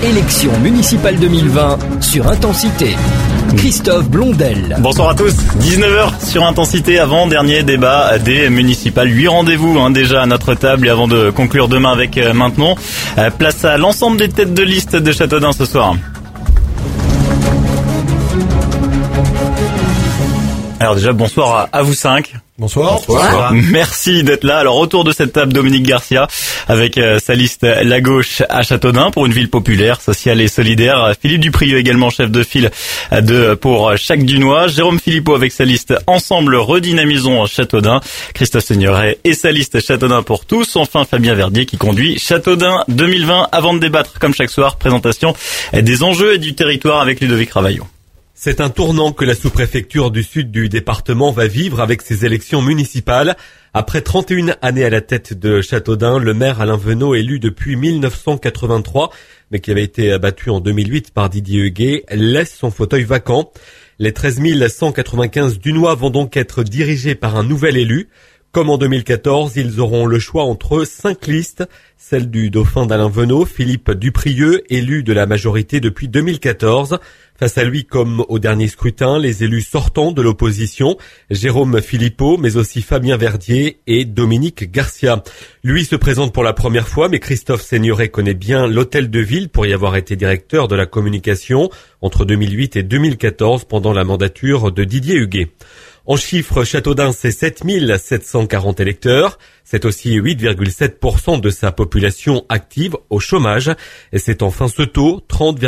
Élections municipales 2020 sur Intensité. Christophe Blondel. Bonsoir à tous, 19h sur Intensité, avant-dernier débat des municipales. 8 rendez-vous déjà à notre table et avant de conclure demain avec Maintenon. Place à l'ensemble des têtes de liste de Châteaudun ce soir. Alors déjà, bonsoir à vous 5. Bonsoir. Merci d'être là. Alors autour de cette table, Dominique Garcia avec sa liste La Gauche à Châteaudun pour une ville populaire, sociale et solidaire. Philippe Duprieux également chef de file pour Chac Dunois. Jérôme Philippot avec sa liste Ensemble redynamisons Châteaudun. Christophe Seigneuret et sa liste Châteaudun pour tous. Enfin Fabien Verdier qui conduit Châteaudun 2020. Avant de débattre comme chaque soir, présentation des enjeux et du territoire avec Ludovic Ravaillot. C'est un tournant que la sous-préfecture du sud du département va vivre avec ses élections municipales. Après 31 années à la tête de Châteaudun, le maire Alain Venot, élu depuis 1983, mais qui avait été abattu en 2008 par Didier Huguet, laisse son fauteuil vacant. Les 13 195 Dunois vont donc être dirigés par un nouvel élu. Comme en 2014, ils auront le choix entre 5 listes, celle du dauphin d'Alain Venot, Philippe Duprieux, élu de la majorité depuis 2014. Face à lui, comme au dernier scrutin, les élus sortants de l'opposition, Jérôme Philippot, mais aussi Fabien Verdier et Dominique Garcia. Lui se présente pour la première fois, mais Christophe Seigneuret connaît bien l'hôtel de ville pour y avoir été directeur de la communication entre 2008 et 2014 pendant la mandature de Didier Huguet. En chiffres, Châteaudun, c'est 7740 électeurs. C'est aussi 8,7% de sa population active au chômage. Et c'est enfin ce taux,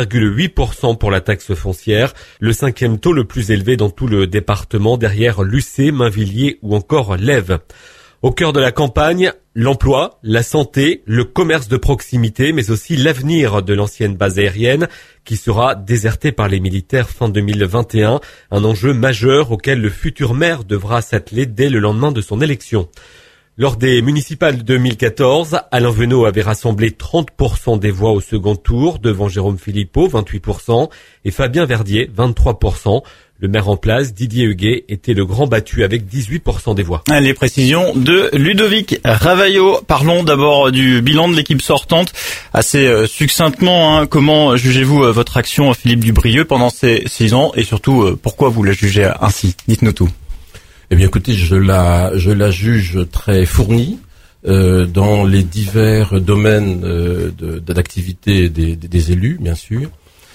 30,8% pour la taxe foncière, le 5e taux le plus élevé dans tout le département derrière Lucé, Mainvilliers ou encore l'Ève. Au cœur de la campagne, l'emploi, la santé, le commerce de proximité, mais aussi l'avenir de l'ancienne base aérienne qui sera désertée par les militaires fin 2021, un enjeu majeur auquel le futur maire devra s'atteler dès le lendemain de son élection. Lors des municipales de 2014, Alain Venot avait rassemblé 30% des voix au second tour devant Jérôme Philippot, 28%, et Fabien Verdier, 23%. Le maire en place, Didier Huguet, était le grand battu avec 18% des voix. Les précisions de Ludovic Ravaillot. Parlons d'abord du bilan de l'équipe sortante. Assez succinctement, comment jugez-vous votre action, Philippe Duprieux, pendant ces 6 ans et surtout, pourquoi vous la jugez ainsi? Dites-nous tout. Eh bien, écoutez, je la juge très fournie dans les divers domaines d'activité des élus, bien sûr.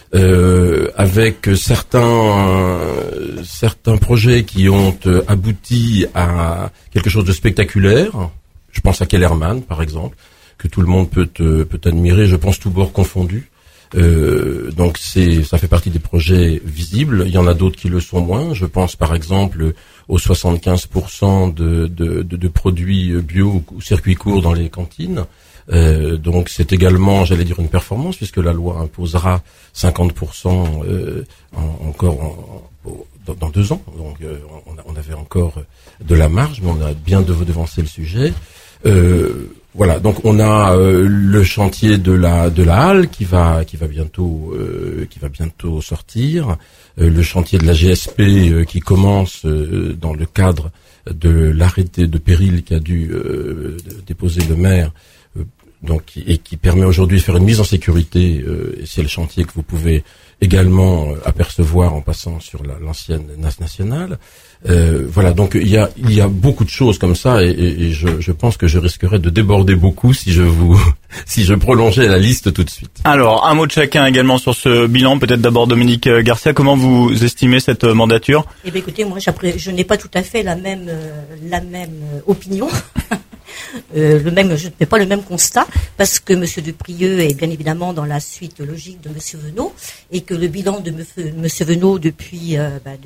Avec certains projets qui ont abouti à quelque chose de spectaculaire. Je pense à Kellerman, par exemple, que tout le monde peut admirer, je pense tous bords confondus. Donc ça fait partie des projets visibles. Il y en a d'autres qui le sont moins. Je pense par exemple aux 75% de produits bio ou circuits courts dans les cantines. Donc c'est également, j'allais dire, une performance puisque la loi imposera 50% encore dans 2 ans. Donc on avait encore de la marge, mais on a bien devancé le sujet. Voilà, donc on a le chantier de la halle qui va bientôt sortir, le chantier de la GSP qui commence dans le cadre de l'arrêté de péril qu'a dû déposer le maire. Donc, et qui permet aujourd'hui de faire une mise en sécurité, et c'est le chantier que vous pouvez également apercevoir en passant sur l'ancienne NAS nationale. Voilà, donc il y a beaucoup de choses comme ça, et je pense que je risquerais de déborder beaucoup si je prolongeais la liste tout de suite. Alors, un mot de chacun également sur ce bilan, peut-être d'abord Dominique Garcia, comment vous estimez cette mandature? Eh bien, écoutez, moi, je n'ai pas tout à fait la même opinion. Je ne fais pas le même constat parce que M. Duprieux est bien évidemment dans la suite logique de M. Venot et que le bilan de M. Venot depuis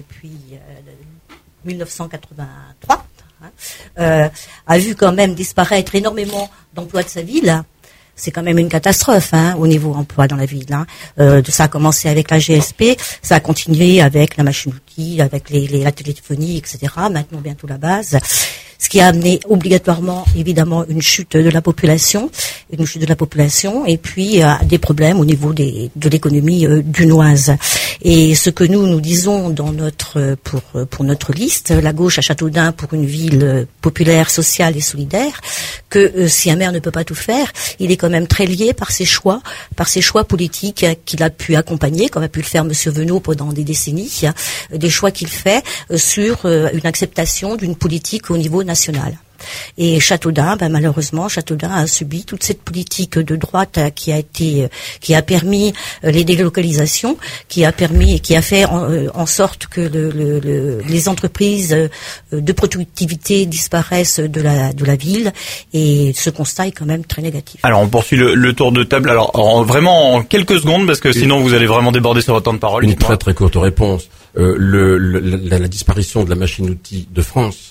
1983 a vu quand même disparaître énormément d'emplois de sa ville. C'est quand même une catastrophe au niveau emploi dans la ville. Ça a commencé avec la GSP, ça a continué avec la machine-outil. qui, avec la téléphonie, etc., maintenant bientôt la base, ce qui a amené obligatoirement, évidemment, une chute de la population, et puis des problèmes au niveau de l'économie dunoise. Et ce que nous disons dans pour notre liste, la gauche à Châteaudun pour une ville populaire, sociale et solidaire, que si un maire ne peut pas tout faire, il est quand même très lié par ses choix politiques qu'il a pu accompagner, comme a pu le faire Monsieur Venot pendant des décennies, des choix qu'il fait sur une acceptation d'une politique au niveau national. Et Châteaudun, malheureusement, Châteaudun a subi toute cette politique de droite qui a permis les délocalisations, qui a fait en sorte que les entreprises de productivité disparaissent de la ville, et ce constat est quand même très négatif. Alors on poursuit le tour de table. Alors vraiment en quelques secondes, parce que sinon vous allez vraiment déborder sur votre temps de parole. Une très très courte réponse. La disparition de la machine-outil de France,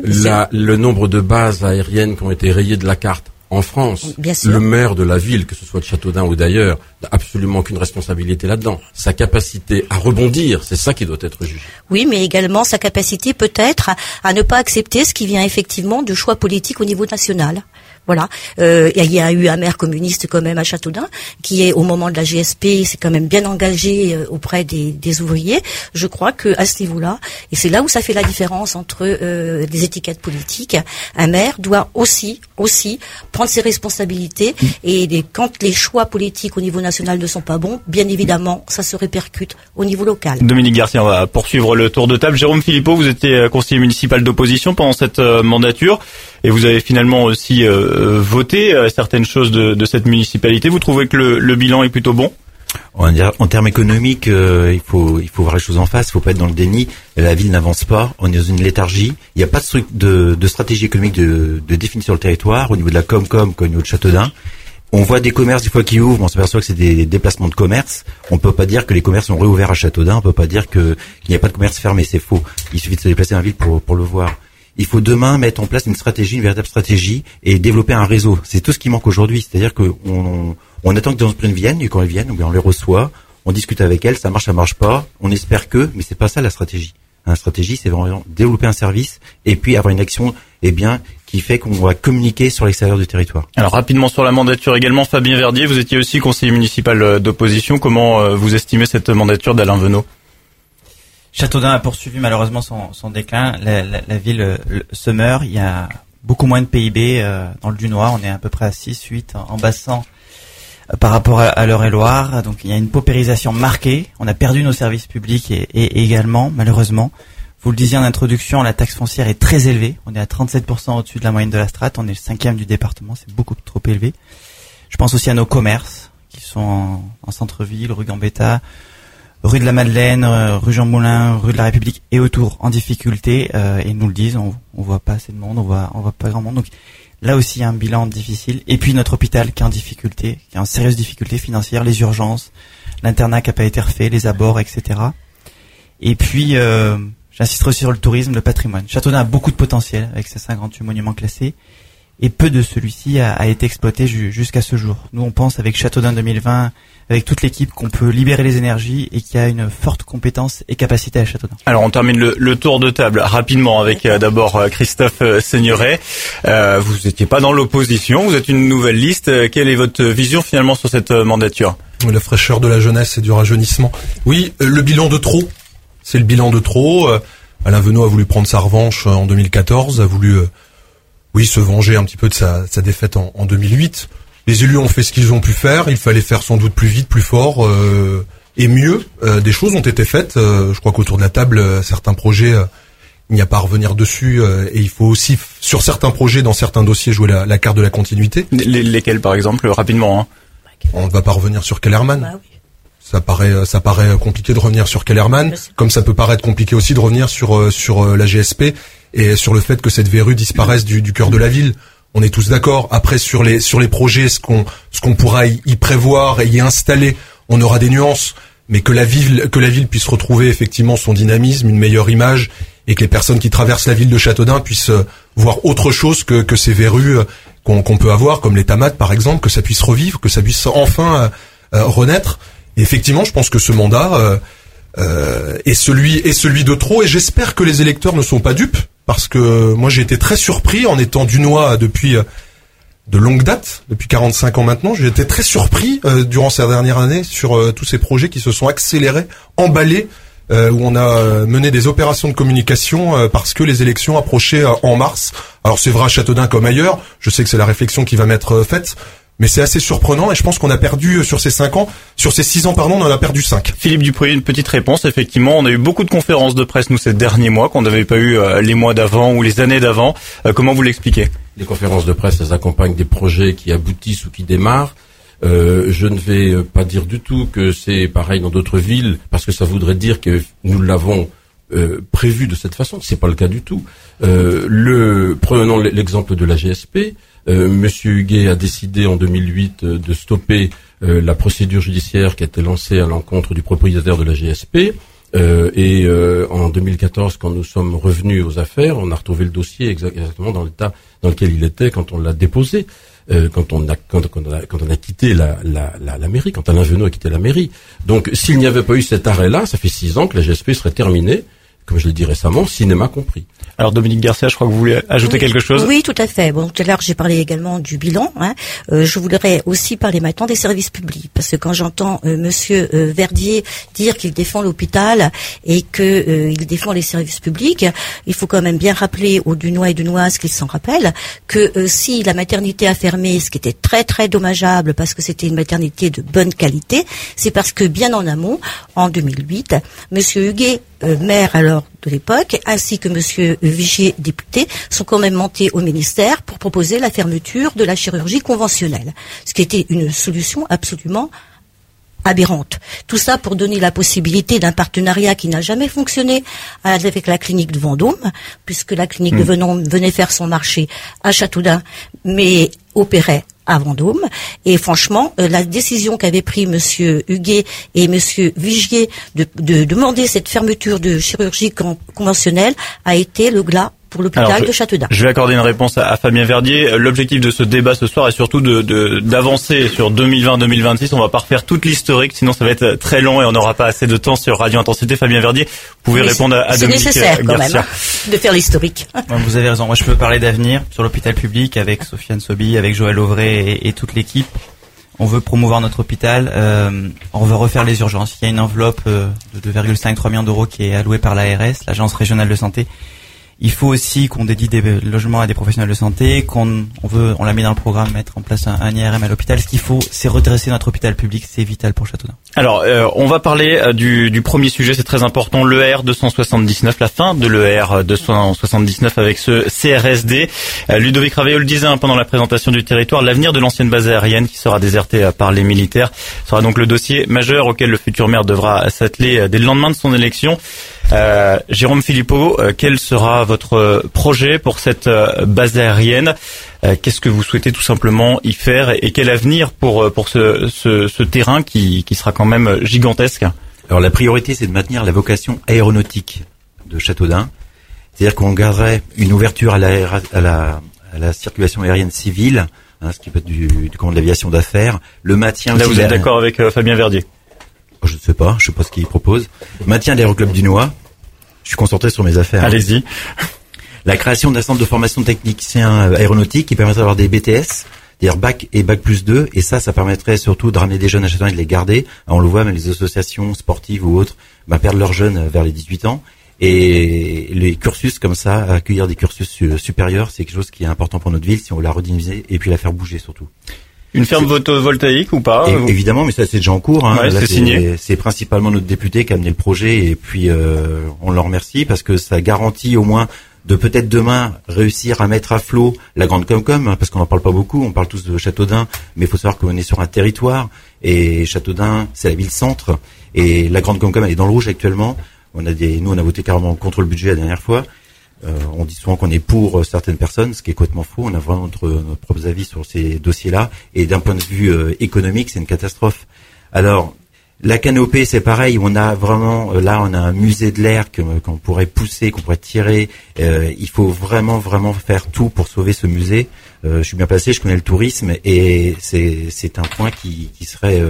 le nombre de bases aériennes qui ont été rayées de la carte en France, le maire de la ville, que ce soit de Châteaudun ou d'ailleurs, n'a absolument aucune responsabilité là-dedans. Sa capacité à rebondir, c'est ça qui doit être jugé. Oui, mais également sa capacité peut-être à ne pas accepter ce qui vient effectivement de choix politiques au niveau national. Voilà. Il y a eu un maire communiste quand même à Châteaudun, qui est au moment de la GSP, s'est quand même bien engagé auprès des ouvriers. Je crois que à ce niveau-là, et c'est là où ça fait la différence entre les étiquettes politiques, un maire doit aussi prendre ses responsabilités, et quand les choix politiques au niveau national ne sont pas bons, bien évidemment, ça se répercute au niveau local. Dominique Garcia, on va poursuivre le tour de table. Jérôme Philippot, vous étiez conseiller municipal d'opposition pendant cette mandature, et vous avez finalement aussi voté certaines choses de cette municipalité. Vous trouvez que le bilan est plutôt bon ? En termes économiques, il faut voir les choses en face. Il faut pas être dans le déni. La ville n'avance pas. On est dans une léthargie. Il n'y a pas de stratégie économique de définie sur le territoire au niveau de la Comcom qu'au niveau de Châteaudun. On voit des commerces des fois qui ouvrent, on s'aperçoit que c'est des déplacements de commerce. On peut pas dire que les commerces sont réouverts à Châteaudun. On peut pas dire qu'il n'y a pas de commerce fermé. C'est faux. Il suffit de se déplacer dans la ville pour le voir. Il faut demain mettre en place une véritable stratégie, et développer un réseau. C'est tout ce qui manque aujourd'hui. C'est-à-dire que on attend que des entreprises viennent, et quand elles viennent, on les reçoit, on discute avec elles, ça marche pas, on espère mais c'est pas ça la stratégie. La stratégie, c'est vraiment développer un service, et puis avoir une action, qui fait qu'on va communiquer sur l'extérieur du territoire. Alors rapidement sur la mandature également, Fabien Verdier, vous étiez aussi conseiller municipal d'opposition. Comment vous estimez cette mandature d'Alain Venot ? Châteaudun a poursuivi malheureusement son déclin. La ville se meurt. Il y a beaucoup moins de PIB dans le Dunois. On est à peu près à 6-8 en bassin par rapport à l'Eure-et-Loire. Donc il y a une paupérisation marquée. On a perdu nos services publics et également, malheureusement, vous le disiez en introduction, la taxe foncière est très élevée. On est à 37% au-dessus de la moyenne de la strate. On est le 5e du département. C'est beaucoup trop élevé. Je pense aussi à nos commerces qui sont en centre-ville, rue Gambetta, rue de la Madeleine, rue Jean Moulin, rue de la République et autour en difficulté, et nous le disent, on voit pas assez de monde, on voit pas grand monde. Donc là aussi il y a un bilan difficile. Et puis notre hôpital qui est en difficulté, qui est en sérieuse difficulté financière, les urgences, l'internat qui a pas été refait, les abords, etc. Et puis j'insisterai aussi sur le tourisme, le patrimoine. Châteaudun a beaucoup de potentiel avec ses 58 monuments classés, et peu de celui-ci a été exploité jusqu'à ce jour. Nous on pense avec Châteaudun 2020, avec toute l'équipe, qu'on peut libérer les énergies et qu'il y a une forte compétence et capacité à Châteaudun. Alors on termine le tour de table rapidement avec d'abord Christophe Seigneurey. Vous n'étiez pas dans l'opposition, vous êtes une nouvelle liste. Quelle est votre vision finalement sur cette mandature ? La fraîcheur de la jeunesse et du rajeunissement. Oui, le bilan de trop. C'est le bilan de trop. Alain Venot a voulu prendre sa revanche en 2014, a voulu se venger un petit peu de sa défaite en 2008. Les élus ont fait ce qu'ils ont pu faire. Il fallait faire sans doute plus vite, plus fort et mieux. Des choses ont été faites. Je crois qu'autour de la table, certains projets, il n'y a pas à revenir dessus. Et il faut aussi, sur certains projets, dans certains dossiers, jouer la carte de la continuité. Lesquels, par exemple, rapidement On ne va pas revenir sur Kellerman. Bah oui. Ça paraît compliqué de revenir sur Kellerman, comme ça peut paraître compliqué aussi de revenir sur la GSP et sur le fait que cette verrue disparaisse du cœur de la ville. On est tous d'accord. Après, sur les projets, ce qu'on pourra y prévoir et y installer, on aura des nuances. Mais que la ville puisse retrouver effectivement son dynamisme, une meilleure image, et que les personnes qui traversent la ville de Châteaudun puissent voir autre chose que ces verrues qu'on peut avoir, comme les tamates par exemple, que ça puisse revivre, que ça puisse enfin renaître. Et effectivement, je pense que ce mandat et celui de trop. Et j'espère que les électeurs ne sont pas dupes, parce que moi j'ai été très surpris en étant dunois depuis de longue date, depuis 45 ans maintenant. J'ai été très surpris durant ces dernières années sur tous ces projets qui se sont accélérés, emballés, où on a mené des opérations de communication parce que les élections approchaient en mars. Alors c'est vrai à Châteaudun comme ailleurs, je sais que c'est la réflexion qui va m'être faite, mais c'est assez surprenant et je pense qu'on a perdu sur ces 6 ans, on en a perdu 5. Philippe Duprieux, une petite réponse. Effectivement, on a eu beaucoup de conférences de presse, nous, ces derniers mois, qu'on n'avait pas eu les mois d'avant ou les années d'avant. Comment vous l'expliquez? Les conférences de presse, elles accompagnent des projets qui aboutissent ou qui démarrent. Je ne vais pas dire du tout que c'est pareil dans d'autres villes, parce que ça voudrait dire que nous l'avons prévu de cette façon. C'est pas le cas du tout. Prenons l'exemple de la GSP. Monsieur Huguet a décidé en 2008 de stopper la procédure judiciaire qui a été lancée à l'encontre du propriétaire de la GSP. Et en 2014, quand nous sommes revenus aux affaires, on a retrouvé le dossier exactement dans l'état dans lequel il était quand on l'a déposé, quand on a quitté la mairie, quand Alain Venot a quitté la mairie. Donc, s'il n'y avait pas eu cet arrêt-là, ça fait 6 ans que la GSP serait terminée, comme je l'ai dit récemment, cinéma compris. Alors Dominique Garcia, je crois que vous voulez ajouter quelque chose. Oui, tout à fait. Bon, tout à l'heure j'ai parlé également du bilan. Je voudrais aussi parler maintenant des services publics, parce que quand j'entends Monsieur Verdier dire qu'il défend l'hôpital et que il défend les services publics, il faut quand même bien rappeler aux Dunois et Dunoises qu'ils s'en rappellent que si la maternité a fermé, ce qui était très très dommageable parce que c'était une maternité de bonne qualité, c'est parce que bien en amont, en 2008, Monsieur Huguet, maire alors de l'époque, ainsi que Monsieur Vigier, député, sont quand même montés au ministère pour proposer la fermeture de la chirurgie conventionnelle, ce qui était une solution absolument aberrante. Tout ça pour donner la possibilité d'un partenariat qui n'a jamais fonctionné avec la clinique de Vendôme, puisque la clinique de Vendôme venait faire son marché à Châteaudun, mais opérait à Vendôme. Et franchement, la décision qu'avaient pris Monsieur Huguet et Monsieur Vigier de demander cette fermeture de chirurgie conventionnelle a été le glas pour l'hôpital de Châteaudun. Je vais accorder une réponse à Fabien Verdier. L'objectif de ce débat ce soir est surtout d'avancer sur 2020-2026. On va pas refaire toute l'historique, sinon ça va être très long et on n'aura pas assez de temps sur Radio Intensité. Fabien Verdier, vous pouvez répondre à Dominique Garcia. C'est nécessaire quand même de faire l'historique. Vous avez raison. Moi, je peux parler d'avenir sur l'hôpital public avec Sofiane Sobi, avec Joël Auvray et toute l'équipe. On veut promouvoir notre hôpital. On veut refaire les urgences. Il y a une enveloppe de 2,5-3 millions d'euros qui est allouée par l'ARS, l'Agence régionale de santé. Il faut aussi qu'on dédie des logements à des professionnels de santé, on l'a mis dans le programme, mettre en place un IRM à l'hôpital. Ce qu'il faut, c'est redresser notre hôpital public, c'est vital pour Châteaudun. Alors, on va parler du premier sujet, c'est très important, l'ER 279, la fin de l'ER 279 avec ce CRSD. Ludovic Ravaillaud le disait pendant la présentation du territoire, l'avenir de l'ancienne base aérienne qui sera désertée par les militaires sera donc le dossier majeur auquel le futur maire devra s'atteler dès le lendemain de son élection. Jérôme Philippot, quel sera votre projet pour cette base aérienne? Qu'est-ce que vous souhaitez tout simplement y faire et quel avenir pour ce terrain qui sera quand même gigantesque? Alors la priorité, c'est de maintenir la vocation aéronautique de Châteaudun, c'est-à-dire qu'on garderait une ouverture à la circulation aérienne civile, ce qui peut être du commande de l'aviation d'affaires, le maintien. Là, vous êtes d'accord avec Fabien Verdier? Je ne sais pas ce qu'il propose. Maintien de l'aéroclub dunois. Je suis concentré sur mes affaires. Allez-y. La création d'un centre de formation de techniciens aéronautiques qui permettrait d'avoir des BTS, c'est-à-dire bac et bac plus 2, et ça permettrait surtout de ramener des jeunes à Châteaudun et de les garder. Alors, on le voit, même les associations sportives ou autres, perdent leurs jeunes vers les 18 ans. Et les cursus comme ça, accueillir des cursus supérieurs, c'est quelque chose qui est important pour notre ville si on veut la redynamiser et puis la faire bouger surtout. Une ferme photovoltaïque ou pas? Évidemment, mais ça c'est déjà en cours. Ouais, là, c'est signé. C'est principalement notre député qui a amené le projet et puis on l'en remercie parce que ça garantit au moins de peut-être demain réussir à mettre à flot la grande Comcom, parce qu'on n'en parle pas beaucoup, on parle tous de Châteaudun, mais il faut savoir qu'on est sur un territoire et Châteaudun c'est la ville-centre et la grande Comcom elle est dans le rouge actuellement. Nous on a voté carrément contre le budget la dernière fois. On dit souvent qu'on est pour certaines personnes, ce qui est complètement faux. On a vraiment notre propre avis sur ces dossiers-là. Et d'un point de vue économique, c'est une catastrophe. Alors, la canopée, c'est pareil. On a vraiment, là, on a un musée de l'air qu'on pourrait pousser, qu'on pourrait tirer. Il faut vraiment faire tout pour sauver ce musée. Je suis bien placé, je connais le tourisme et c'est un point qui serait...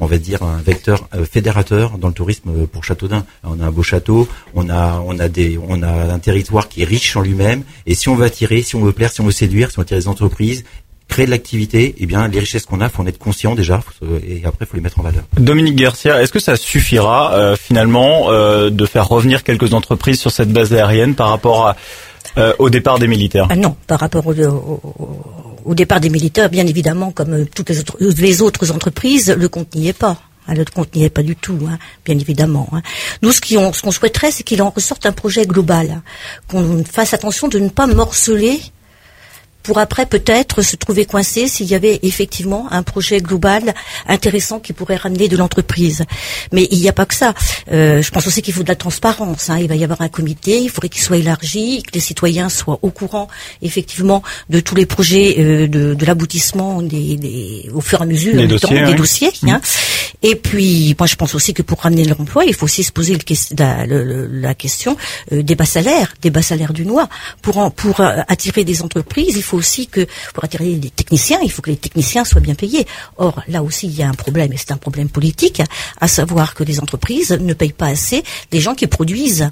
on va dire, un vecteur fédérateur dans le tourisme pour Châteaudun. On a un beau château, on a un territoire qui est riche en lui-même, et si on veut attirer, si on veut plaire, si on veut séduire, si on veut attirer des entreprises, créer de l'activité, eh bien, les richesses qu'on a, faut en être conscient déjà, et après, faut les mettre en valeur. Dominique Garcia, est-ce que ça suffira, finalement, de faire revenir quelques entreprises sur cette base aérienne par rapport au départ des militaires? Non, par rapport au départ des militaires, bien évidemment, comme toutes les autres entreprises, le compte n'y est pas. Le compte n'y est pas du tout, bien évidemment. Nous, ce qu'on souhaiterait, c'est qu'il en ressorte un projet global, qu'on fasse attention de ne pas morceler pour après peut-être se trouver coincé s'il y avait effectivement un projet global intéressant qui pourrait ramener de l'entreprise. Mais il n'y a pas que ça. Je pense aussi qu'il faut de la transparence. Il va y avoir un comité, il faudrait qu'il soit élargi, que les citoyens soient au courant effectivement de tous les projets, de l'aboutissement au fur et à mesure des dossiers. Et puis, moi, je pense aussi que pour ramener l'emploi, il faut aussi se poser la question des bas salaires du Noir. Pour attirer des entreprises, il faut aussi pour attirer des techniciens, il faut que les techniciens soient bien payés. Or, là aussi, il y a un problème, et c'est un problème politique, à savoir que les entreprises ne payent pas assez les gens qui produisent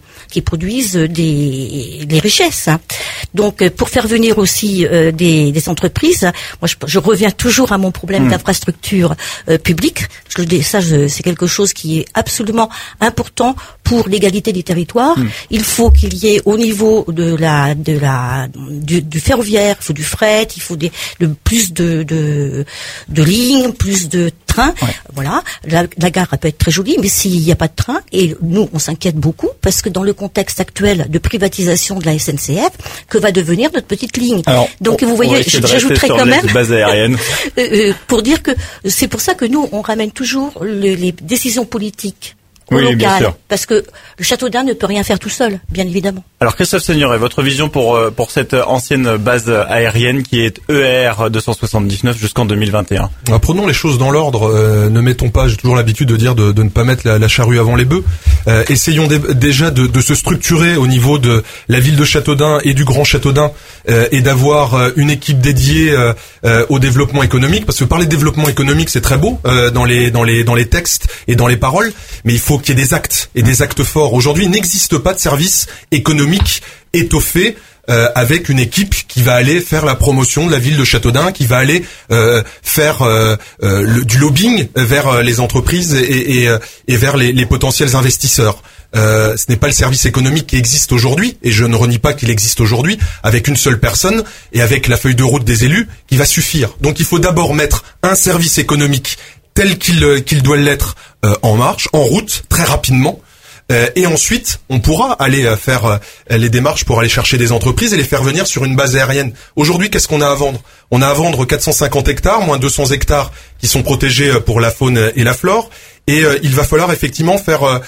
des richesses. Donc, pour faire venir aussi des entreprises, moi, je reviens toujours à mon problème d'infrastructure publique. C'est quelque chose qui est absolument important pour l'égalité des territoires. Il faut qu'il y ait au niveau du ferroviaire, il faut du fret, il faut plus de lignes, plus de trains. Ouais. Voilà. La gare peut être très jolie, mais s'il n'y a pas de train, et nous, on s'inquiète beaucoup, parce que dans le contexte actuel de privatisation de la SNCF, que va devenir notre petite ligne? Alors, donc, vous voyez, j'ajouterais quand même, pour dire que c'est pour ça que nous, on ramène toujours les décisions politiques au local, parce que le Châteaudun ne peut rien faire tout seul, bien évidemment. Alors Christophe Seignoret, votre vision pour cette ancienne base aérienne qui est ER 279 jusqu'en 2021. Alors, prenons les choses dans l'ordre, ne mettons pas, j'ai toujours l'habitude de dire de ne pas mettre la charrue avant les bœufs. Essayons déjà de se structurer au niveau de la ville de Châteaudun et du Grand Châteaudun, et d'avoir une équipe dédiée au développement économique, parce que parler de développement économique c'est très beau dans les textes et dans les paroles, mais il faut qu'il y ait des actes, et des actes forts. Aujourd'hui, il n'existe pas de service économique étoffé avec une équipe qui va aller faire la promotion de la ville de Châteaudun, qui va aller faire du lobbying vers les entreprises et vers les potentiels investisseurs. Ce n'est pas le service économique qui existe aujourd'hui, et je ne renie pas qu'il existe aujourd'hui, avec une seule personne et avec la feuille de route des élus qui va suffire. Donc il faut d'abord mettre un service économique tel qu'il doit l'être en marche, en route, très rapidement. Et ensuite, on pourra aller faire les démarches pour aller chercher des entreprises et les faire venir sur une base aérienne. Aujourd'hui, qu'est-ce qu'on a à vendre? On a à vendre 450 hectares, moins 200 hectares qui sont protégés pour la faune et la flore. Et il va falloir effectivement faire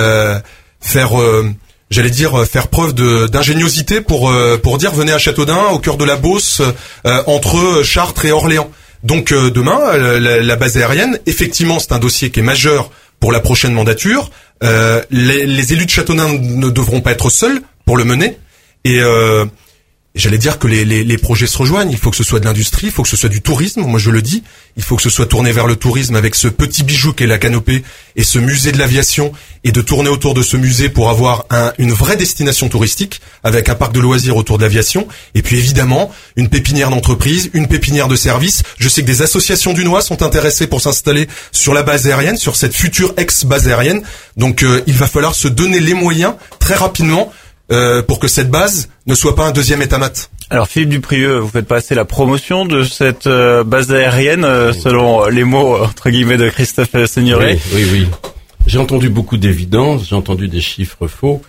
preuve d'ingéniosité pour dire venez à Châteaudun, au cœur de la Beauce, entre Chartres et Orléans. Donc demain, la base aérienne, effectivement, c'est un dossier qui est majeur pour la prochaine mandature. Les élus de Châteaudun ne devront pas être seuls pour le mener. Et j'allais dire que les projets se rejoignent. Il faut que ce soit de l'industrie, il faut que ce soit du tourisme. Moi, je le dis. Il faut que ce soit tourné vers le tourisme avec ce petit bijou qu'est la Canopée et ce musée de l'aviation, et de tourner autour de ce musée pour avoir une vraie destination touristique avec un parc de loisirs autour de l'aviation. Et puis évidemment, une pépinière d'entreprise, une pépinière de services. Je sais que des associations dunois sont intéressées pour s'installer sur la base aérienne, sur cette future ex-base aérienne. Donc il va falloir se donner les moyens très rapidement pour que cette base ne soit pas un deuxième état-mat. Alors Philippe Duprieux, vous faites passer la promotion de cette base aérienne selon les mots entre guillemets de Christophe Seignoret. Oui. J'ai entendu beaucoup d'évidences, j'ai entendu des chiffres faux.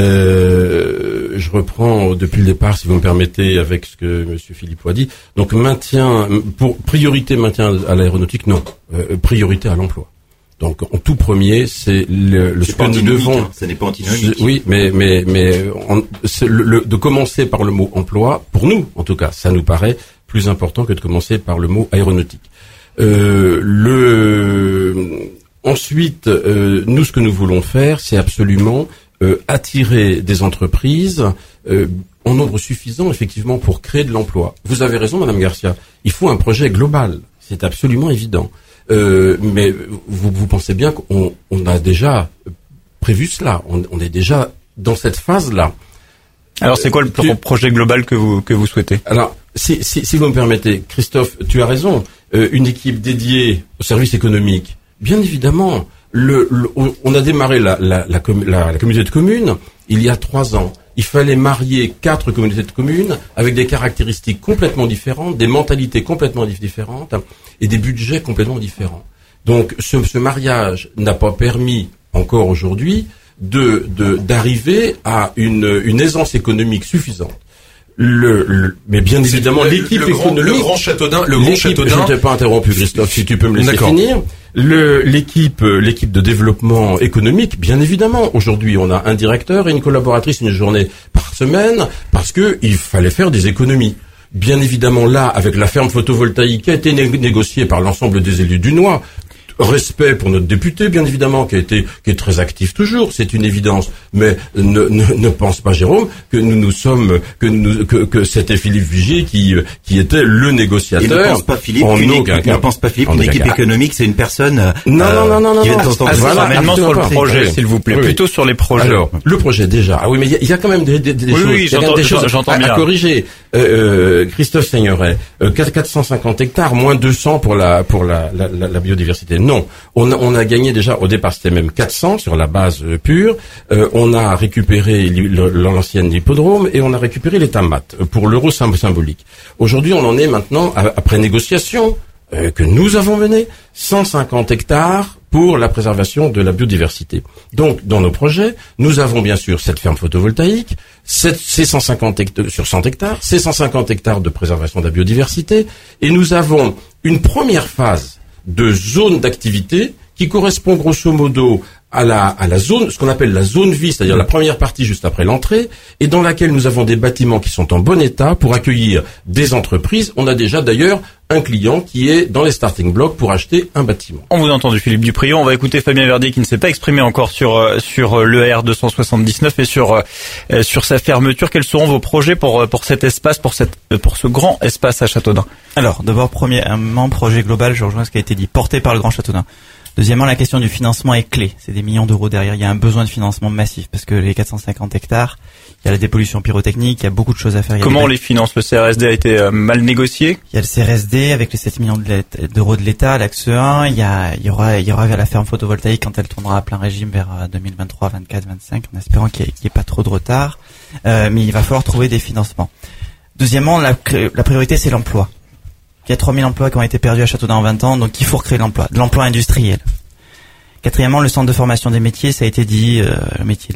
Je reprends depuis le départ, si vous me permettez, avec ce que Monsieur Philippe a dit. Donc priorité maintien à l'aéronautique, non. Priorité à l'emploi. Donc en tout premier, c'est ce que nous devons. Ça n'est pas antinomique. Oui, mais de commencer par le mot emploi, pour nous en tout cas, ça nous paraît plus important que de commencer par le mot aéronautique. Ensuite, nous ce que nous voulons faire, c'est absolument attirer des entreprises en nombre suffisant effectivement pour créer de l'emploi. Vous avez raison, Madame Garcia. Il faut un projet global. C'est absolument évident. Mais vous pensez bien qu'on a déjà prévu cela. On est déjà dans cette phase-là. Alors c'est quoi le projet global que vous souhaitez? Alors si vous me permettez, Christophe, tu as raison. Une équipe dédiée au service économique, bien évidemment. On a démarré la communauté de communes il y a 3 ans. Il fallait marier 4 communautés de communes avec des caractéristiques complètement différentes, des mentalités complètement différentes et des budgets complètement différents. Donc ce mariage n'a pas permis encore aujourd'hui d'arriver à une aisance économique suffisante. Mais bien évidemment, l'équipe économique, le grand Châteaudun, je ne t'ai pas interrompu, Christophe, si tu peux me laisser finir. L'équipe de développement économique, bien évidemment, aujourd'hui, on a un directeur et une collaboratrice une journée par semaine, parce que il fallait faire des économies. Bien évidemment, là, avec la ferme photovoltaïque qui a été négociée par l'ensemble des élus dunois, respect pour notre député, bien évidemment, qui est très actif toujours, c'est une évidence. Mais ne pense pas, Jérôme, que c'était Philippe Vigier qui était le négociateur. Et ne pense pas Philippe, une équipe économique, c'est une personne. Non. Qui est dans voilà, maintenant sur le projet, s'il vous plaît. Oui. Plutôt sur les projets. Alors, le projet déjà. Ah oui, mais il y a quand même des choses à corriger. Christophe Seigneray, 450 hectares, moins 200 pour la biodiversité. Non, on a gagné déjà, au départ c'était même 400 sur la base pure, on a récupéré l'ancienne hippodrome et on a récupéré les tamates pour l'euro symbolique. Aujourd'hui on en est maintenant, après négociation que nous avons menée, 150 hectares pour la préservation de la biodiversité. Donc, dans nos projets, nous avons bien sûr cette ferme photovoltaïque, ces 150 hectares, sur 100 hectares, ces 150 hectares de préservation de la biodiversité, et nous avons une première phase de zone d'activité qui correspond grosso modo à la zone, ce qu'on appelle la zone vie, c'est-à-dire la première partie juste après l'entrée, et dans laquelle nous avons des bâtiments qui sont en bon état pour accueillir des entreprises. On a déjà d'ailleurs un client qui est dans les starting blocks pour acheter un bâtiment. On vous a entendu, Philippe Duprieux. On va écouter Fabien Verdier qui ne s'est pas exprimé encore sur l'ER 279 et sur sa fermeture. Quels seront vos projets pour cet espace, pour ce grand espace à Châteaudun? Alors, d'abord, premièrement, projet global, je rejoins ce qui a été dit, porté par le Grand Châteaudun. Deuxièmement, la question du financement est clé. C'est des millions d'euros derrière. Il y a un besoin de financement massif parce que les 450 hectares, il y a la dépollution pyrotechnique, il y a beaucoup de choses à faire. Comment on les finance? Le CRSD a été mal négocié? Il y a le CRSD avec les 7 millions d'euros de l'État, l'axe 1. Il y aura vers la ferme photovoltaïque quand elle tournera à plein régime vers 2023, 24, 25, en espérant qu'il n'y ait pas trop de retard. Mais il va falloir trouver des financements. Deuxièmement, la priorité, c'est l'emploi. Il y a 3000 emplois qui ont été perdus à Châteaudun en 20 ans, donc il faut recréer de l'emploi industriel. Quatrièmement, le centre de formation des métiers, ça a été dit, le métier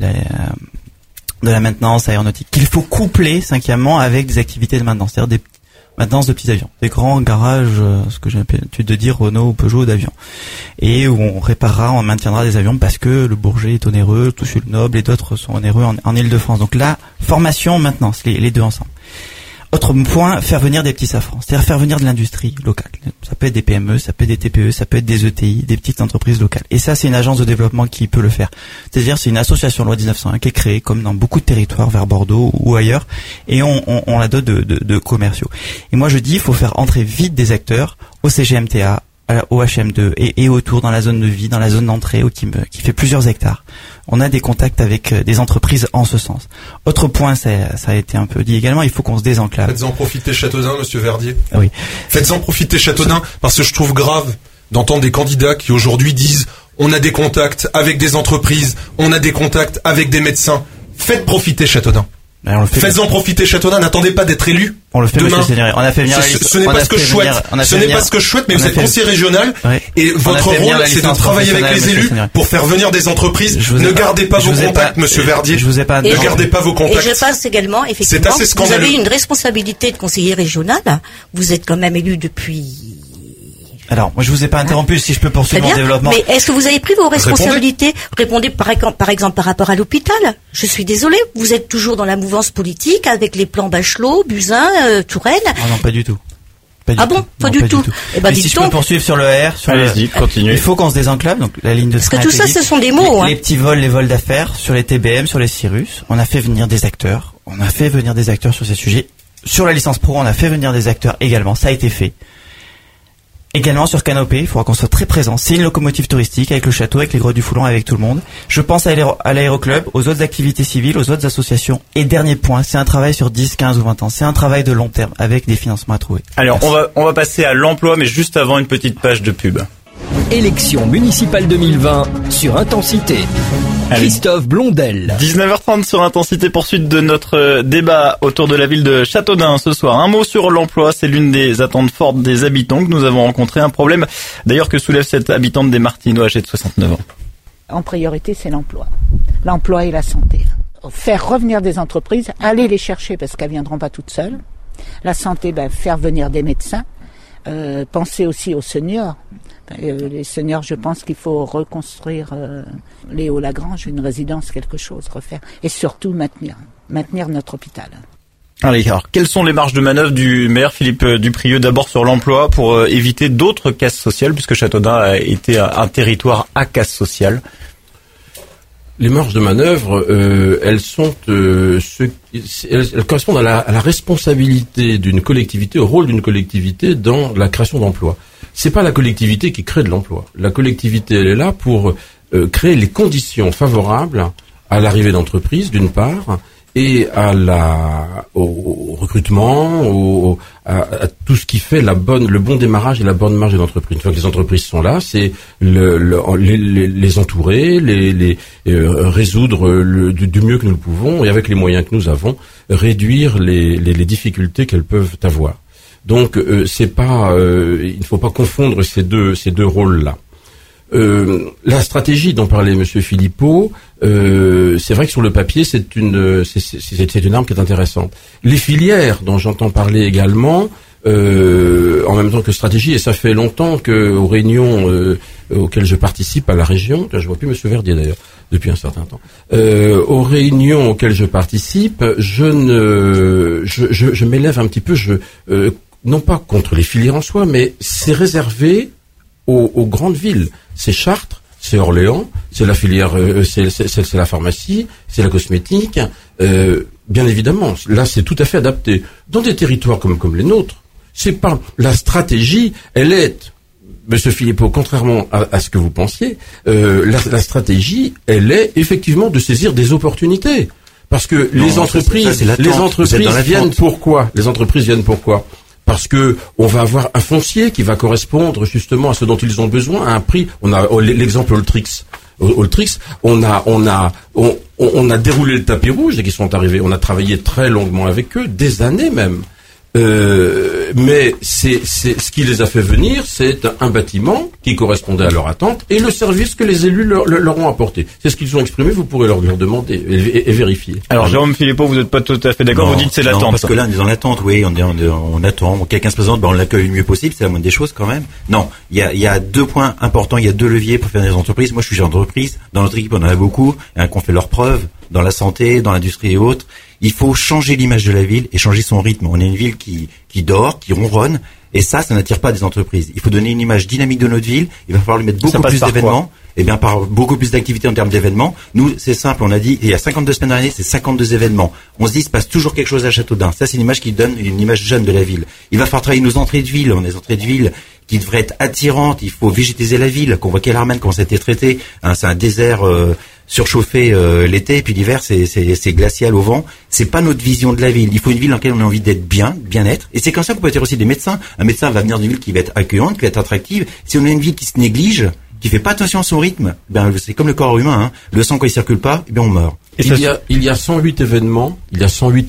de la maintenance aéronautique, qu'il faut coupler, cinquièmement, avec des activités de maintenance, c'est-à-dire des maintenance de petits avions, des grands garages, ce que j'ai l'habitude de dire Renault ou Peugeot d'avions, et où on réparera, on maintiendra des avions parce que le Bourget est onéreux, Toussus-le-Noble et d'autres sont onéreux en Île-de-France. Donc là, formation, maintenance, les deux ensemble. Autre point, faire venir des petits safrans, c'est-à-dire faire venir de l'industrie locale. Ça peut être des PME, ça peut être des TPE, ça peut être des ETI, des petites entreprises locales. Et ça, c'est une agence de développement qui peut le faire. C'est-à-dire, c'est une association loi 1901 qui est créée, comme dans beaucoup de territoires, vers Bordeaux ou ailleurs, et on la dote de commerciaux. Et moi, je dis, il faut faire entrer vite des acteurs au CGMTA, au HM2 et autour, dans la zone de vie, dans la zone d'entrée, qui fait plusieurs hectares. On a des contacts avec des entreprises en ce sens. Autre point, ça a été un peu dit également, il faut qu'on se désenclave. Faites-en profiter Châteaudun, monsieur Verdier. Oui. Faites-en profiter Châteaudun, parce que je trouve grave d'entendre des candidats qui aujourd'hui disent on a des contacts avec des entreprises, on a des contacts avec des médecins. Faites profiter Châteaudun. Faites-en profiter Châteaudun, n'attendez pas d'être élu. On le fait, demain. Monsieur Seigneur. On a fait venir ce n'est pas ce que je souhaite. Ce n'est pas ce que je souhaite, mais vous êtes conseiller régional et votre rôle, c'est de travailler avec les élus pour faire venir des entreprises. Ne gardez pas vos contacts, monsieur Verdier. Ne gardez pas vos contacts. Et je pense également, effectivement, vous avez une responsabilité de conseiller régional. Vous êtes quand même élu depuis... Alors, moi, je vous ai pas interrompu, si je peux poursuivre mon développement. Mais est-ce que vous avez pris vos responsabilités? Répondez par exemple par rapport à l'hôpital. Je suis désolée, vous êtes toujours dans la mouvance politique avec les plans Bachelot, Buzyn, Touraine. Ah non, pas du tout. Pas du tout. Eh ben, si je peux poursuivre sur le R, continuez. Il faut qu'on se désenclave, donc la ligne de train. Parce que tout ça, ce sont des mots, les petits vols, les vols d'affaires, sur les TBM, sur les Cyrus. On a fait venir des acteurs. Sur ces sujets. Sur la licence pro, on a fait venir des acteurs également. Ça a été fait. Également sur Canopée, il faudra qu'on soit très présent. C'est une locomotive touristique avec le château, avec les grottes du Foulon, avec tout le monde. Je pense à l'aéroclub, aux autres activités civiles, aux autres associations. Et dernier point, c'est un travail sur 10, 15 ou 20 ans. C'est un travail de long terme avec des financements à trouver. Alors, on va passer à l'emploi, mais juste avant une petite page de pub. Élection municipale 2020 sur Intensité. Christophe Blondel. 19h30 sur Intensité, poursuite de notre débat autour de la ville de Châteaudun ce soir. Un mot sur l'emploi, c'est l'une des attentes fortes des habitants que nous avons rencontré. Un problème d'ailleurs que soulève cette habitante des Martinois âgée de 69 ans. En priorité, c'est l'emploi. L'emploi et la santé. Faire revenir des entreprises, aller les chercher parce qu'elles ne viendront pas toutes seules. La santé, faire venir des médecins. Penser aussi aux seniors. Les seniors, je pense qu'il faut reconstruire les Hauts-Lagrange, une résidence, quelque chose, refaire. Et surtout maintenir notre hôpital. Allez, alors, quelles sont les marges de manœuvre du maire Philippe Duprieux, d'abord sur l'emploi, pour éviter d'autres casses sociales, puisque Châteaudun a été un territoire à casse sociale? Les marges de manœuvre, elles correspondent à la responsabilité d'une collectivité, au rôle d'une collectivité dans la création d'emplois. C'est pas la collectivité qui crée de l'emploi. La collectivité, elle est là pour créer les conditions favorables à l'arrivée d'entreprises, d'une part, et au recrutement, à tout ce qui fait le bon démarrage et la bonne marge de l'entreprise. Une fois que les entreprises sont là, c'est les entourer, les résoudre du mieux que nous le pouvons, et avec les moyens que nous avons, réduire les difficultés qu'elles peuvent avoir. Donc il ne faut pas confondre ces deux rôles-là. La stratégie dont parlait Monsieur Philippot, c'est vrai que sur le papier c'est une arme qui est intéressante. Les filières dont j'entends parler également, en même temps que stratégie, et ça fait longtemps que aux réunions auxquelles je participe à la région, je vois plus Monsieur Verdier d'ailleurs depuis un certain temps, aux réunions auxquelles je participe, je m'élève un petit peu, non pas contre les filières en soi, mais c'est réservé aux grandes villes. C'est Chartres, c'est Orléans, c'est la filière, c'est la pharmacie, c'est la cosmétique. Bien évidemment, là c'est tout à fait adapté. Dans des territoires comme les nôtres, c'est pas la stratégie. Elle est, Monsieur Philippot, contrairement à ce que vous pensiez, la stratégie, elle est effectivement de saisir des opportunités. Parce que les entreprises viennent pourquoi? Les entreprises viennent pourquoi? Parce que on va avoir un foncier qui va correspondre justement à ce dont ils ont besoin, à un prix. On a l'exemple Oltrix. Oltrix, on a déroulé le tapis rouge dès qu'ils sont arrivés. On a travaillé très longuement avec eux, des années même. Mais c'est ce qui les a fait venir, c'est un bâtiment qui correspondait à leur attente et le service que les élus leur ont apporté. C'est ce qu'ils ont exprimé, vous pourrez leur demander et vérifier. Alors Jérôme Philippot, vous n'êtes pas tout à fait d'accord, vous dites c'est l'attente. Parce que là on est dans l'attente, oui, on attend, quelqu'un se présente, on l'accueille le mieux possible, c'est la moindre des choses quand même. Non, il y a 2 points importants, il y a 2 leviers pour faire des entreprises. Moi je suis chef d'entreprise, dans notre équipe on en a beaucoup, qui ont fait leurs preuves, dans la santé, dans l'industrie et autres. Il faut changer l'image de la ville et changer son rythme. On est une ville qui dort, qui ronronne, et ça n'attire pas des entreprises. Il faut donner une image dynamique de notre ville. Il va falloir lui mettre beaucoup plus d'événements. Eh bien, par beaucoup plus d'activités en termes d'événements. Nous, c'est simple, on a dit, il y a 52 semaines dans l'année, c'est 52 événements. On se dit, il se passe toujours quelque chose à Châteaudun. Ça, c'est une image qui donne une image jeune de la ville. Il va falloir travailler nos entrées de ville. On a des entrées de ville qui devraient être attirantes. Il faut végétiser la ville. Qu'on voit Kellerman, comment ça a été traité. C'est un désert, surchauffé l'été, et puis l'hiver c'est glacial au vent. C'est pas notre vision de la ville. Il faut une ville dans laquelle on a envie d'être bien-être. Et c'est comme ça qu'on peut attirer aussi des médecins. Un médecin va venir d'une ville qui va être accueillante, qui va être attractive. Si on a une ville qui se néglige, qui fait pas attention à son rythme, c'est comme le corps humain, le sang quand il circule pas, on meurt. Il y a 108 événements. À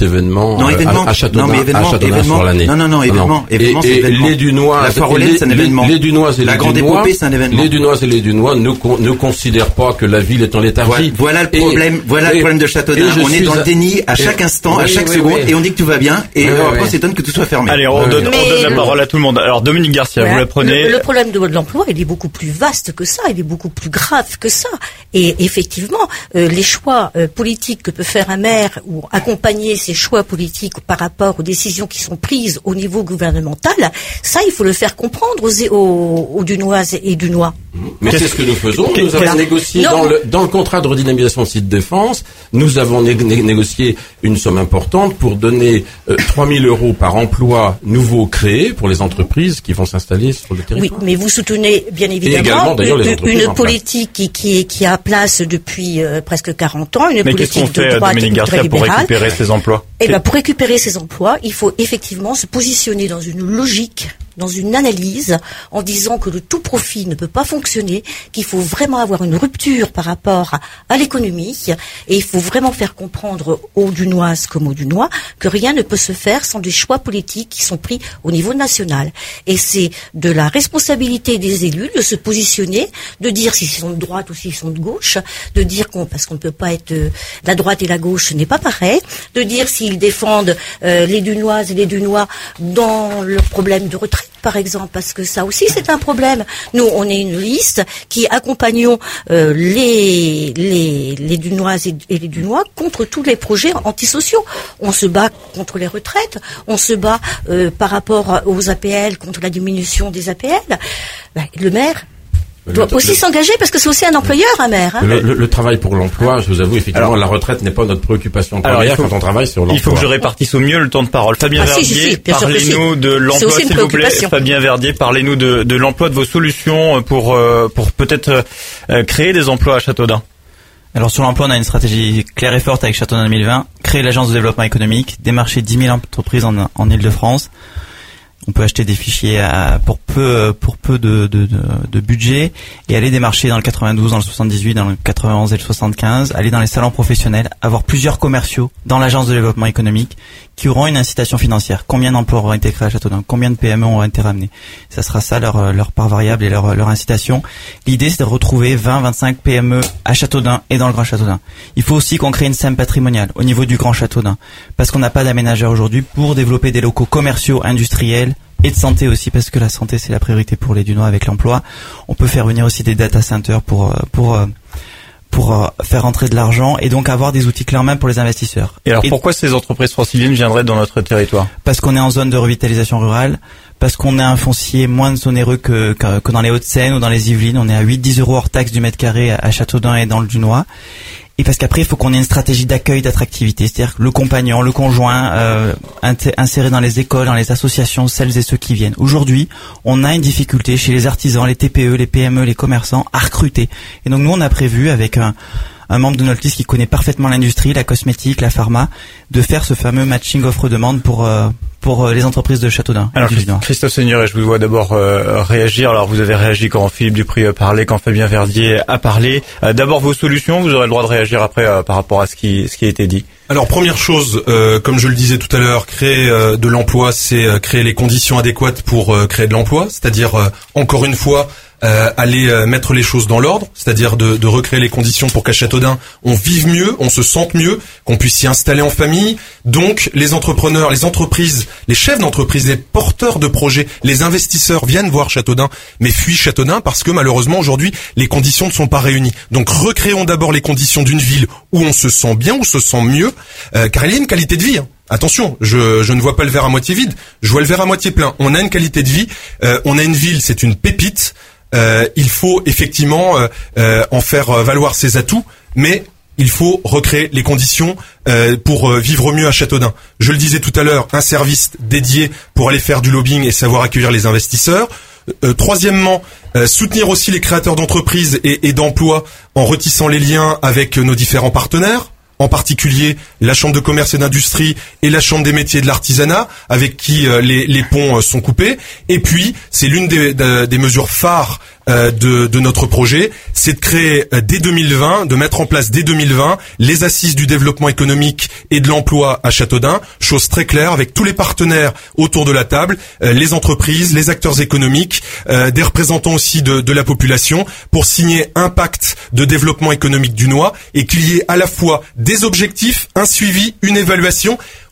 Châteaudun sur l'année. Non, événements, c'est événement. Les Dunois, la foire aux lettres, c'est un événement. Les Dunois et la grande épopée, c'est un événement. Les Dunois et les Dunois ne considèrent pas que la ville est en léthargie. Voilà le problème de Châteaudun. On est dans le déni à chaque instant, à chaque seconde, et on dit que tout va bien, et après on s'étonne que tout soit fermé. Allez, on donne la parole à tout le monde. Alors Dominique Garcia, vous la prenez. Le problème de l'emploi, il est beaucoup plus vaste que ça, il est beaucoup plus grave que ça. Et effectivement, les choix politiques que peut faire un maire ou accompagner ces choix politiques par rapport aux décisions qui sont prises au niveau gouvernemental, ça, il faut le faire comprendre aux Dunoises et Dunois. Mais c'est ce que nous faisons. Nous avons négocié dans le contrat de redynamisation de site défense, nous avons négocié une somme importante pour donner 3 000 € par emploi nouveau créé pour les entreprises qui vont s'installer sur le territoire. Oui, mais vous soutenez bien évidemment une politique qui a place depuis presque 40 ans, une politique de droite ultralibérale. Pour récupérer ces emplois? Pour récupérer ces emplois, il faut effectivement se positionner dans une logique, dans une analyse, en disant que le tout profit ne peut pas fonctionner, qu'il faut vraiment avoir une rupture par rapport à l'économie, et il faut vraiment faire comprendre aux Dunoises comme aux Dunois que rien ne peut se faire sans des choix politiques qui sont pris au niveau national. Et c'est de la responsabilité des élus de se positionner, de dire s'ils sont de droite ou s'ils sont de gauche, de dire parce qu'on ne peut pas être la droite et la gauche, ce n'est pas pareil, de dire s'ils défendent les Dunoises et les Dunois dans leurs problèmes de retraite, par exemple, parce que ça aussi c'est un problème. Nous, on est une liste qui accompagnons les Dunoises et les Dunois contre tous les projets antisociaux. On se bat contre les retraites, on se bat par rapport aux APL, contre la diminution des APL. Le maire doit aussi s'engager, parce que c'est aussi un employeur, un maire. Hein. Le travail pour l'emploi, je vous avoue, effectivement, la retraite n'est pas notre préoccupation première quand on travaille sur l'emploi. Il faut que je répartise au mieux le temps de parole. Fabien Verdier, parlez-nous de l'emploi, s'il vous plaît. Fabien Verdier, parlez-nous de l'emploi, de vos solutions pour peut-être créer des emplois à Châteaudun. Alors sur l'emploi, on a une stratégie claire et forte avec Châteaudun 2020. Créer l'agence de développement économique, démarcher 10 000 entreprises en Île-de-France. On peut acheter des fichiers pour peu de budget et aller démarcher dans le 92, dans le 78, dans le 91 et le 75, aller dans les salons professionnels, avoir plusieurs commerciaux dans l'agence de développement économique qui auront une incitation financière. Combien d'emplois auront été créés à Châteaudun? Combien de PME auront été ramenés? Ça sera ça leur part variable et leur incitation. L'idée, c'est de retrouver 20-25 PME à Châteaudun et dans le Grand Châteaudun. Il faut aussi qu'on crée une SEM patrimoniale au niveau du Grand Châteaudun, parce qu'on n'a pas d'aménageur aujourd'hui pour développer des locaux commerciaux, industriels et de santé aussi, parce que la santé c'est la priorité pour les Dunois avec l'emploi. On peut faire venir aussi des data centers pour faire rentrer de l'argent et donc avoir des outils clés en main pour les investisseurs. Et alors pourquoi ces entreprises franciliennes viendraient dans notre territoire? Parce qu'on est en zone de revitalisation rurale, parce qu'on a un foncier moins onéreux que dans les Hauts-de-Seine ou dans les Yvelines. On est à 8-10 € hors taxe du mètre carré à Châteaudun et dans le Dunois. Et parce qu'après, il faut qu'on ait une stratégie d'accueil, d'attractivité. C'est-à-dire que le compagnon, le conjoint, inséré dans les écoles, dans les associations, celles et ceux qui viennent. Aujourd'hui, on a une difficulté chez les artisans, les TPE, les PME, les commerçants à recruter. Et donc nous, on a prévu avec un membre de notre liste qui connaît parfaitement l'industrie, la cosmétique, la pharma, de faire ce fameux matching offre-demande pour les entreprises de Châteaudun. Alors Christophe Seigneuret, je vous vois d'abord réagir. Alors vous avez réagi quand Philippe Duprieux a parlé, quand Fabien Verdier a parlé. D'abord vos solutions, vous aurez le droit de réagir après par rapport à ce qui a été dit. Alors première chose, comme je le disais tout à l'heure, créer de l'emploi, c'est créer les conditions adéquates pour créer de l'emploi, c'est-à-dire encore une fois aller mettre les choses dans l'ordre, c'est-à-dire de recréer les conditions pour qu'à Châteaudun on vive mieux, on se sente mieux, qu'on puisse s'y installer en famille. Donc les entrepreneurs, les entreprises, les chefs d'entreprise, les porteurs de projets, les investisseurs viennent voir Châteaudun, mais fuient Châteaudun parce que malheureusement aujourd'hui les conditions ne sont pas réunies. Donc recréons d'abord les conditions d'une ville où on se sent bien, où se sent mieux, car il y a une qualité de vie. Attention, je ne vois pas le verre à moitié vide, je vois le verre à moitié plein. On a une qualité de vie, on a une ville, c'est une pépite. Il faut effectivement en faire valoir ses atouts, mais il faut recréer les conditions pour vivre mieux à Châteaudun. Je le disais tout à l'heure, un service dédié pour aller faire du lobbying et savoir accueillir les investisseurs. Troisièmement, soutenir aussi les créateurs d'entreprises et d'emplois en retissant les liens avec nos différents partenaires. En particulier la Chambre de commerce et d'industrie et la Chambre des métiers et de l'artisanat, avec qui les ponts sont coupés. Et puis, c'est l'une des mesures phares de notre projet, c'est de créer dès 2020, de mettre en place dès 2020 les assises du développement économique et de l'emploi à Châteaudun, chose très claire avec tous les partenaires autour de la table, les entreprises, les acteurs économiques, des représentants aussi de la population, pour signer un pacte de développement économique dunois et qu'il y ait à la fois des objectifs, un suivi, une évaluation.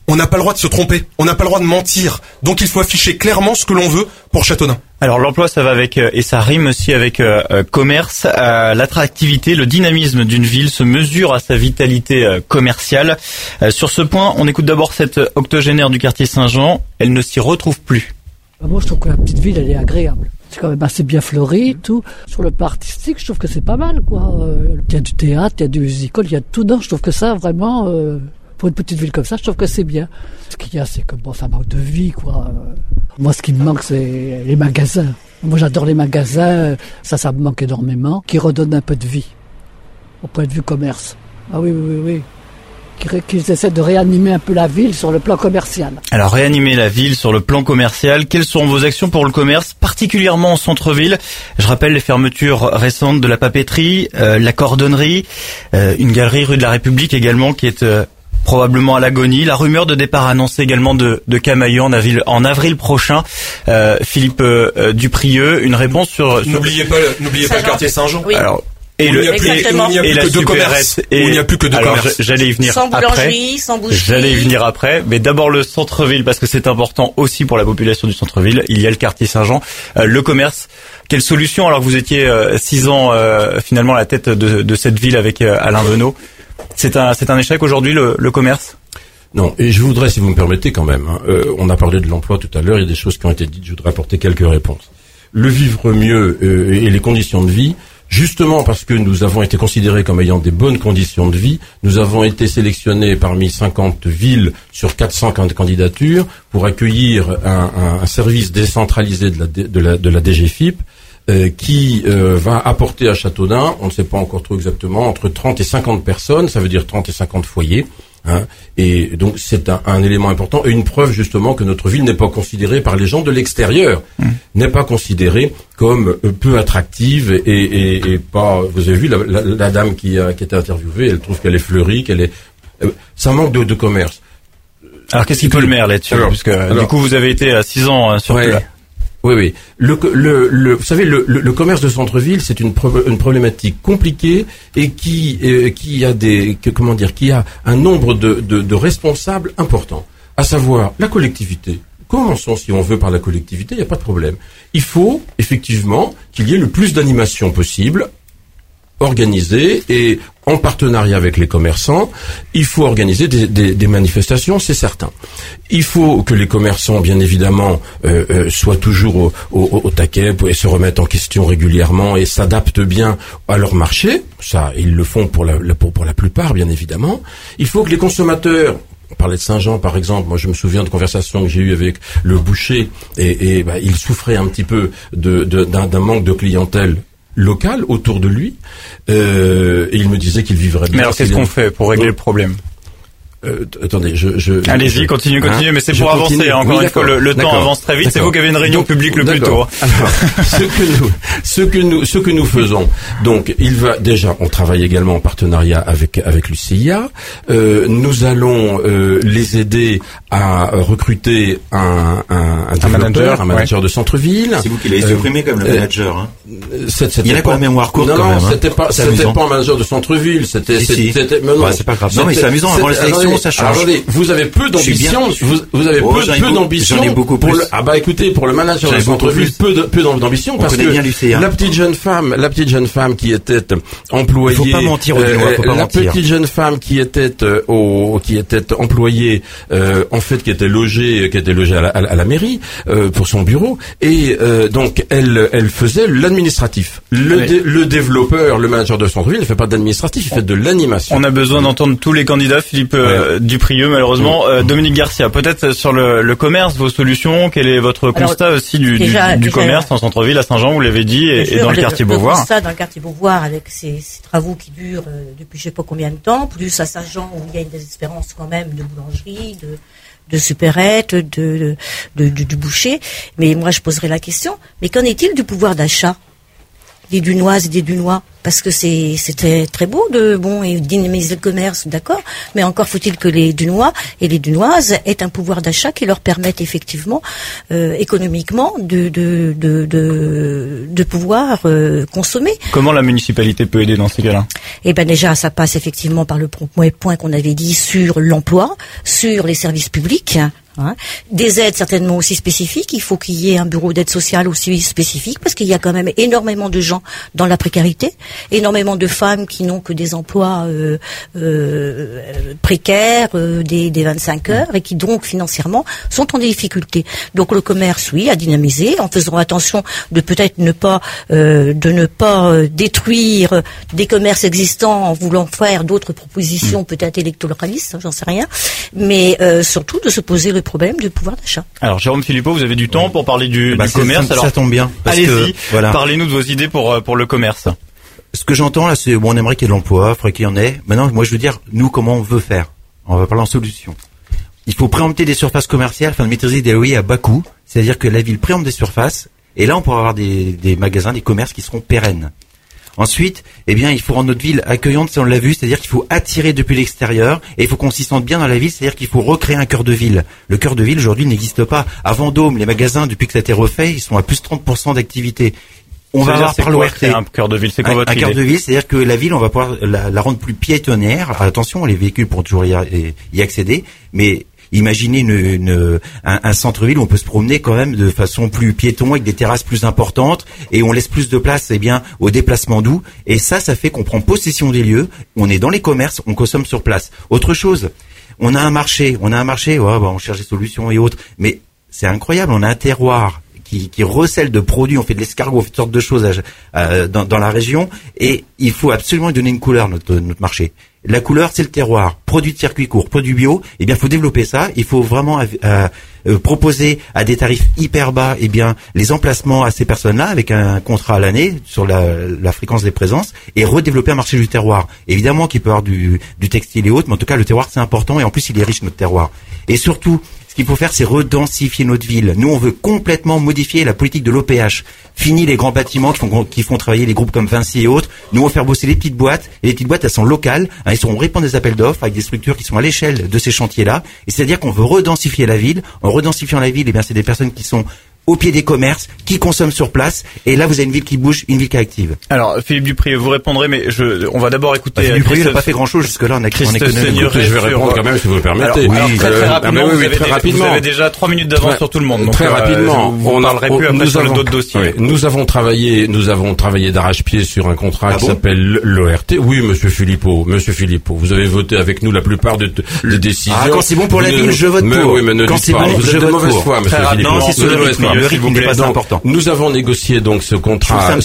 On n'a pas le droit de se tromper, on n'a pas le droit de mentir. Donc il faut afficher clairement ce que l'on veut pour Châteaudun. Alors l'emploi, ça va avec, et ça rime aussi avec commerce. L'attractivité, le dynamisme d'une ville se mesure à sa vitalité commerciale. Sur ce point, on écoute d'abord cette octogénaire du quartier Saint-Jean. Elle ne s'y retrouve plus. Moi, je trouve que la petite ville, elle est agréable. C'est quand même assez bien fleuri et tout. Sur le plan artistique, je trouve que c'est pas mal, quoi. Il y a du théâtre, il y a du musical, il y a tout. Non, je trouve que ça, vraiment, pour une petite ville comme ça, je trouve que c'est bien. Ce qu'il y a, c'est que bon, ça manque de vie, quoi. Moi, ce qui me manque, c'est les magasins. Moi, j'adore les magasins. Ça me manque énormément. Qui redonnent un peu de vie au point de vue commerce. Ah oui. Qu'ils essaient de réanimer un peu la ville sur le plan commercial. Alors, réanimer la ville sur le plan commercial, quelles sont vos actions pour le commerce, particulièrement en centre-ville? Je rappelle les fermetures récentes de la papeterie, la cordonnerie, une galerie rue de la République également qui est probablement à l'agonie. La rumeur de départ annoncée également de Camaïeu en avril prochain. Philippe Duprieux, une réponse sur... N'oubliez pas le quartier Saint-Jean. Oui. Alors, il n'y a plus que deux commerces. Il n'y a plus que deux commerces. J'allais y venir sans après. Boulangerie, sans boucherie. J'allais y venir après. Mais d'abord le centre-ville, parce que c'est important aussi pour la population du centre-ville. Il y a le quartier Saint-Jean. Le commerce. Quelle solution, alors que vous étiez 6 ans finalement à la tête de cette ville avec Alain Venot. C'est un échec aujourd'hui, le commerce? Non, et je voudrais, si vous me permettez quand même, on a parlé de l'emploi tout à l'heure, il y a des choses qui ont été dites, je voudrais apporter quelques réponses. Le vivre mieux et les conditions de vie, justement parce que nous avons été considérés comme ayant des bonnes conditions de vie, nous avons été sélectionnés parmi 50 villes sur 400 candidatures pour accueillir un service décentralisé de la DGFiP qui va apporter à Châteaudun, on ne sait pas encore trop exactement, entre 30 et 50 personnes, ça veut dire 30 et 50 foyers. Et donc c'est un élément important et une preuve justement que notre ville n'est pas considérée par les gens de l'extérieur, n'est pas considérée comme peu attractive et pas. Vous avez vu la dame qui a été interviewée, elle trouve qu'elle est fleurie, ça manque de commerce. Alors qu'est-ce qu'il peut le maire là-dessus? Parce que du coup vous avez été à 6 ans sur place. Oui. Vous savez, le commerce de centre-ville, c'est une problématique compliquée et qui a un nombre de responsables importants. À savoir, la collectivité. Commençons, si on veut, par la collectivité, il n'y a pas de problème. Il faut, effectivement, qu'il y ait le plus d'animation possible, organisée et en partenariat avec les commerçants. Il faut organiser des manifestations, c'est certain. Il faut que les commerçants, bien évidemment, soient toujours au taquet et se remettent en question régulièrement et s'adaptent bien à leur marché. Ça, ils le font pour la plupart, bien évidemment. Il faut que les consommateurs... On parlait de Saint-Jean, par exemple. Moi, je me souviens de conversations que j'ai eues avec le boucher et il souffrait un petit peu d'un manque de clientèle local autour de lui, et il me disait qu'il vivrait bien. Mais alors qu'est-ce qu'on fait pour régler le problème? Attendez, allez-y, continuez, mais c'est pour avancer. Encore une fois, le temps avance très vite. C'est vous qui avez une réunion publique le plus tôt. Alors, ce que nous faisons. Donc, on travaille également en partenariat avec l'UCIA. Nous allons les aider à recruter un manager de centre-ville. C'est vous qui l'avez supprimé comme le manager, hein. Il y en a pas en mémoire courte quand même. C'était pas un manager de centre-ville. C'était, c'est pas grave. Non, mais c'est amusant. Avant les élections, ça change. Attendez, vous avez peu d'ambition. Vous avez peu d'ambition. J'en ai beaucoup plus. Écoutez, pour le manager de centre-ville, peu d'ambition parce que la petite jeune femme qui était employée. Il faut pas mentir, la petite jeune femme qui était employée, en fait, qui était logée à la mairie pour son bureau, et donc elle faisait l'administratif. Le développeur, le manager de centre-ville ne fait pas d'administratif, il fait de l'animation. On a besoin d'entendre tous les candidats, Philippe Duprieux, malheureusement. Dominique Garcia, peut-être sur le commerce, vos solutions, quel est votre constat aussi du commerce en centre-ville, à Saint-Jean, vous l'avez dit, et dans le quartier Beauvoir? Le constat dans le quartier Beauvoir, avec ces travaux qui durent depuis je sais pas combien de temps, plus à Saint-Jean où il y a une désespérance quand même de boulangerie, de supérette, du boucher. Mais moi je poserais la question, mais qu'en est-il du pouvoir d'achat? des Dunoises et des Dunois, parce que c'était très beau et dynamiser le commerce, d'accord, mais encore faut-il que les Dunois et les Dunoises aient un pouvoir d'achat qui leur permette effectivement économiquement de pouvoir consommer. Comment la municipalité peut aider dans ces cas-là? Eh ben déjà, ça passe effectivement par le premier point qu'on avait dit sur l'emploi, sur les services publics. Des aides certainement aussi spécifiques. Il faut qu'il y ait un bureau d'aide sociale aussi spécifique, parce qu'il y a quand même énormément de gens dans la précarité, énormément de femmes qui n'ont que des emplois précaires, des 25 heures, et qui donc financièrement sont en difficulté. Donc le commerce, oui, à dynamiser, en faisant attention de peut-être ne pas détruire des commerces existants en voulant faire d'autres propositions peut-être électoralistes, j'en sais rien, mais surtout de se poser le problème du pouvoir d'achat. Alors Jérôme Philippot, vous avez du temps pour parler du commerce. Ça tombe bien. Allez-y, parlez-nous de vos idées pour le commerce. Ce que j'entends là, c'est on aimerait qu'il y ait de l'emploi, il faudrait qu'il y en ait. Maintenant, moi je veux dire, nous comment on veut faire. On va parler en solution. Il faut préempter des surfaces commerciales afin de maîtriser des loyers à bas coût. C'est-à-dire que la ville préempte des surfaces, et là on pourra avoir des magasins, des commerces qui seront pérennes. Ensuite, il faut rendre notre ville accueillante, ça on l'a vu, c'est-à-dire qu'il faut attirer depuis l'extérieur, et il faut qu'on s'y sente bien dans la ville, c'est-à-dire qu'il faut recréer un cœur de ville. Le cœur de ville aujourd'hui n'existe pas. À Vendôme, les magasins, depuis que ça a été refait, ils sont à plus de 30% d'activité. On va avoir par l'ORT un cœur de ville, c'est quoi votre idée? Un cœur de ville, c'est-à-dire que la ville, on va pouvoir la rendre plus piétonnière. Attention, les véhicules pourront toujours y accéder, mais imaginez un centre-ville où on peut se promener quand même de façon plus piéton, avec des terrasses plus importantes, et on laisse plus de place au déplacement doux. Et ça fait qu'on prend possession des lieux, on est dans les commerces, on consomme sur place. Autre chose, on a un marché, on cherche des solutions et autres, mais c'est incroyable, on a un terroir qui recèle de produits, on fait de l'escargot, on fait toutes sortes de choses dans la région, et il faut absolument lui donner une couleur notre marché. La couleur, c'est le terroir. Produits de circuit court, produits bio. Il faut développer ça. Il faut vraiment proposer à des tarifs hyper bas, les emplacements à ces personnes-là avec un contrat à l'année sur la fréquence des présences, et redévelopper un marché du terroir. Évidemment qu'il peut y avoir du textile et autres, mais en tout cas le terroir c'est important, et en plus il est riche notre terroir. Et surtout, ce qu'il faut faire, c'est redensifier notre ville. Nous, on veut complètement modifier la politique de l'OPH. Fini les grands bâtiments qui font travailler les groupes comme Vinci et autres. Nous, on va faire bosser les petites boîtes. Et les petites boîtes, elles sont locales. Elles seront répondre des appels d'offres avec des structures qui sont à l'échelle de ces chantiers-là. Et c'est-à-dire qu'on veut redensifier la ville. En redensifiant la ville, c'est des personnes qui sont au pied des commerces, qui consomment sur place, et là vous avez une ville qui bouge, une ville qui est active. Alors Philippe Duprieux, vous répondrez, mais on va d'abord écouter. Philippe Duprieux n'a pas fait grand-chose jusque-là en économie. Je vais répondre quand même, si vous me permettez. Alors, très rapidement. Vous avez déjà 3 minutes d'avance sur tout le monde. Donc, très rapidement. On parlerait plus après sur d'autres dossiers. Oui, nous avons travaillé d'arrache-pied sur un contrat qui s'appelle l'ORT. Oui, Monsieur Philippot, vous avez voté avec nous la plupart des décisions. Quand c'est bon pour la ville, je vote pour. Oui, mais ne dites pas. Vous êtes de mauvaise foi, Monsieur Philippot. Non, c'est de mauvaise foi. Le rythme n'est pas important. Nous avons négocié donc ce contrat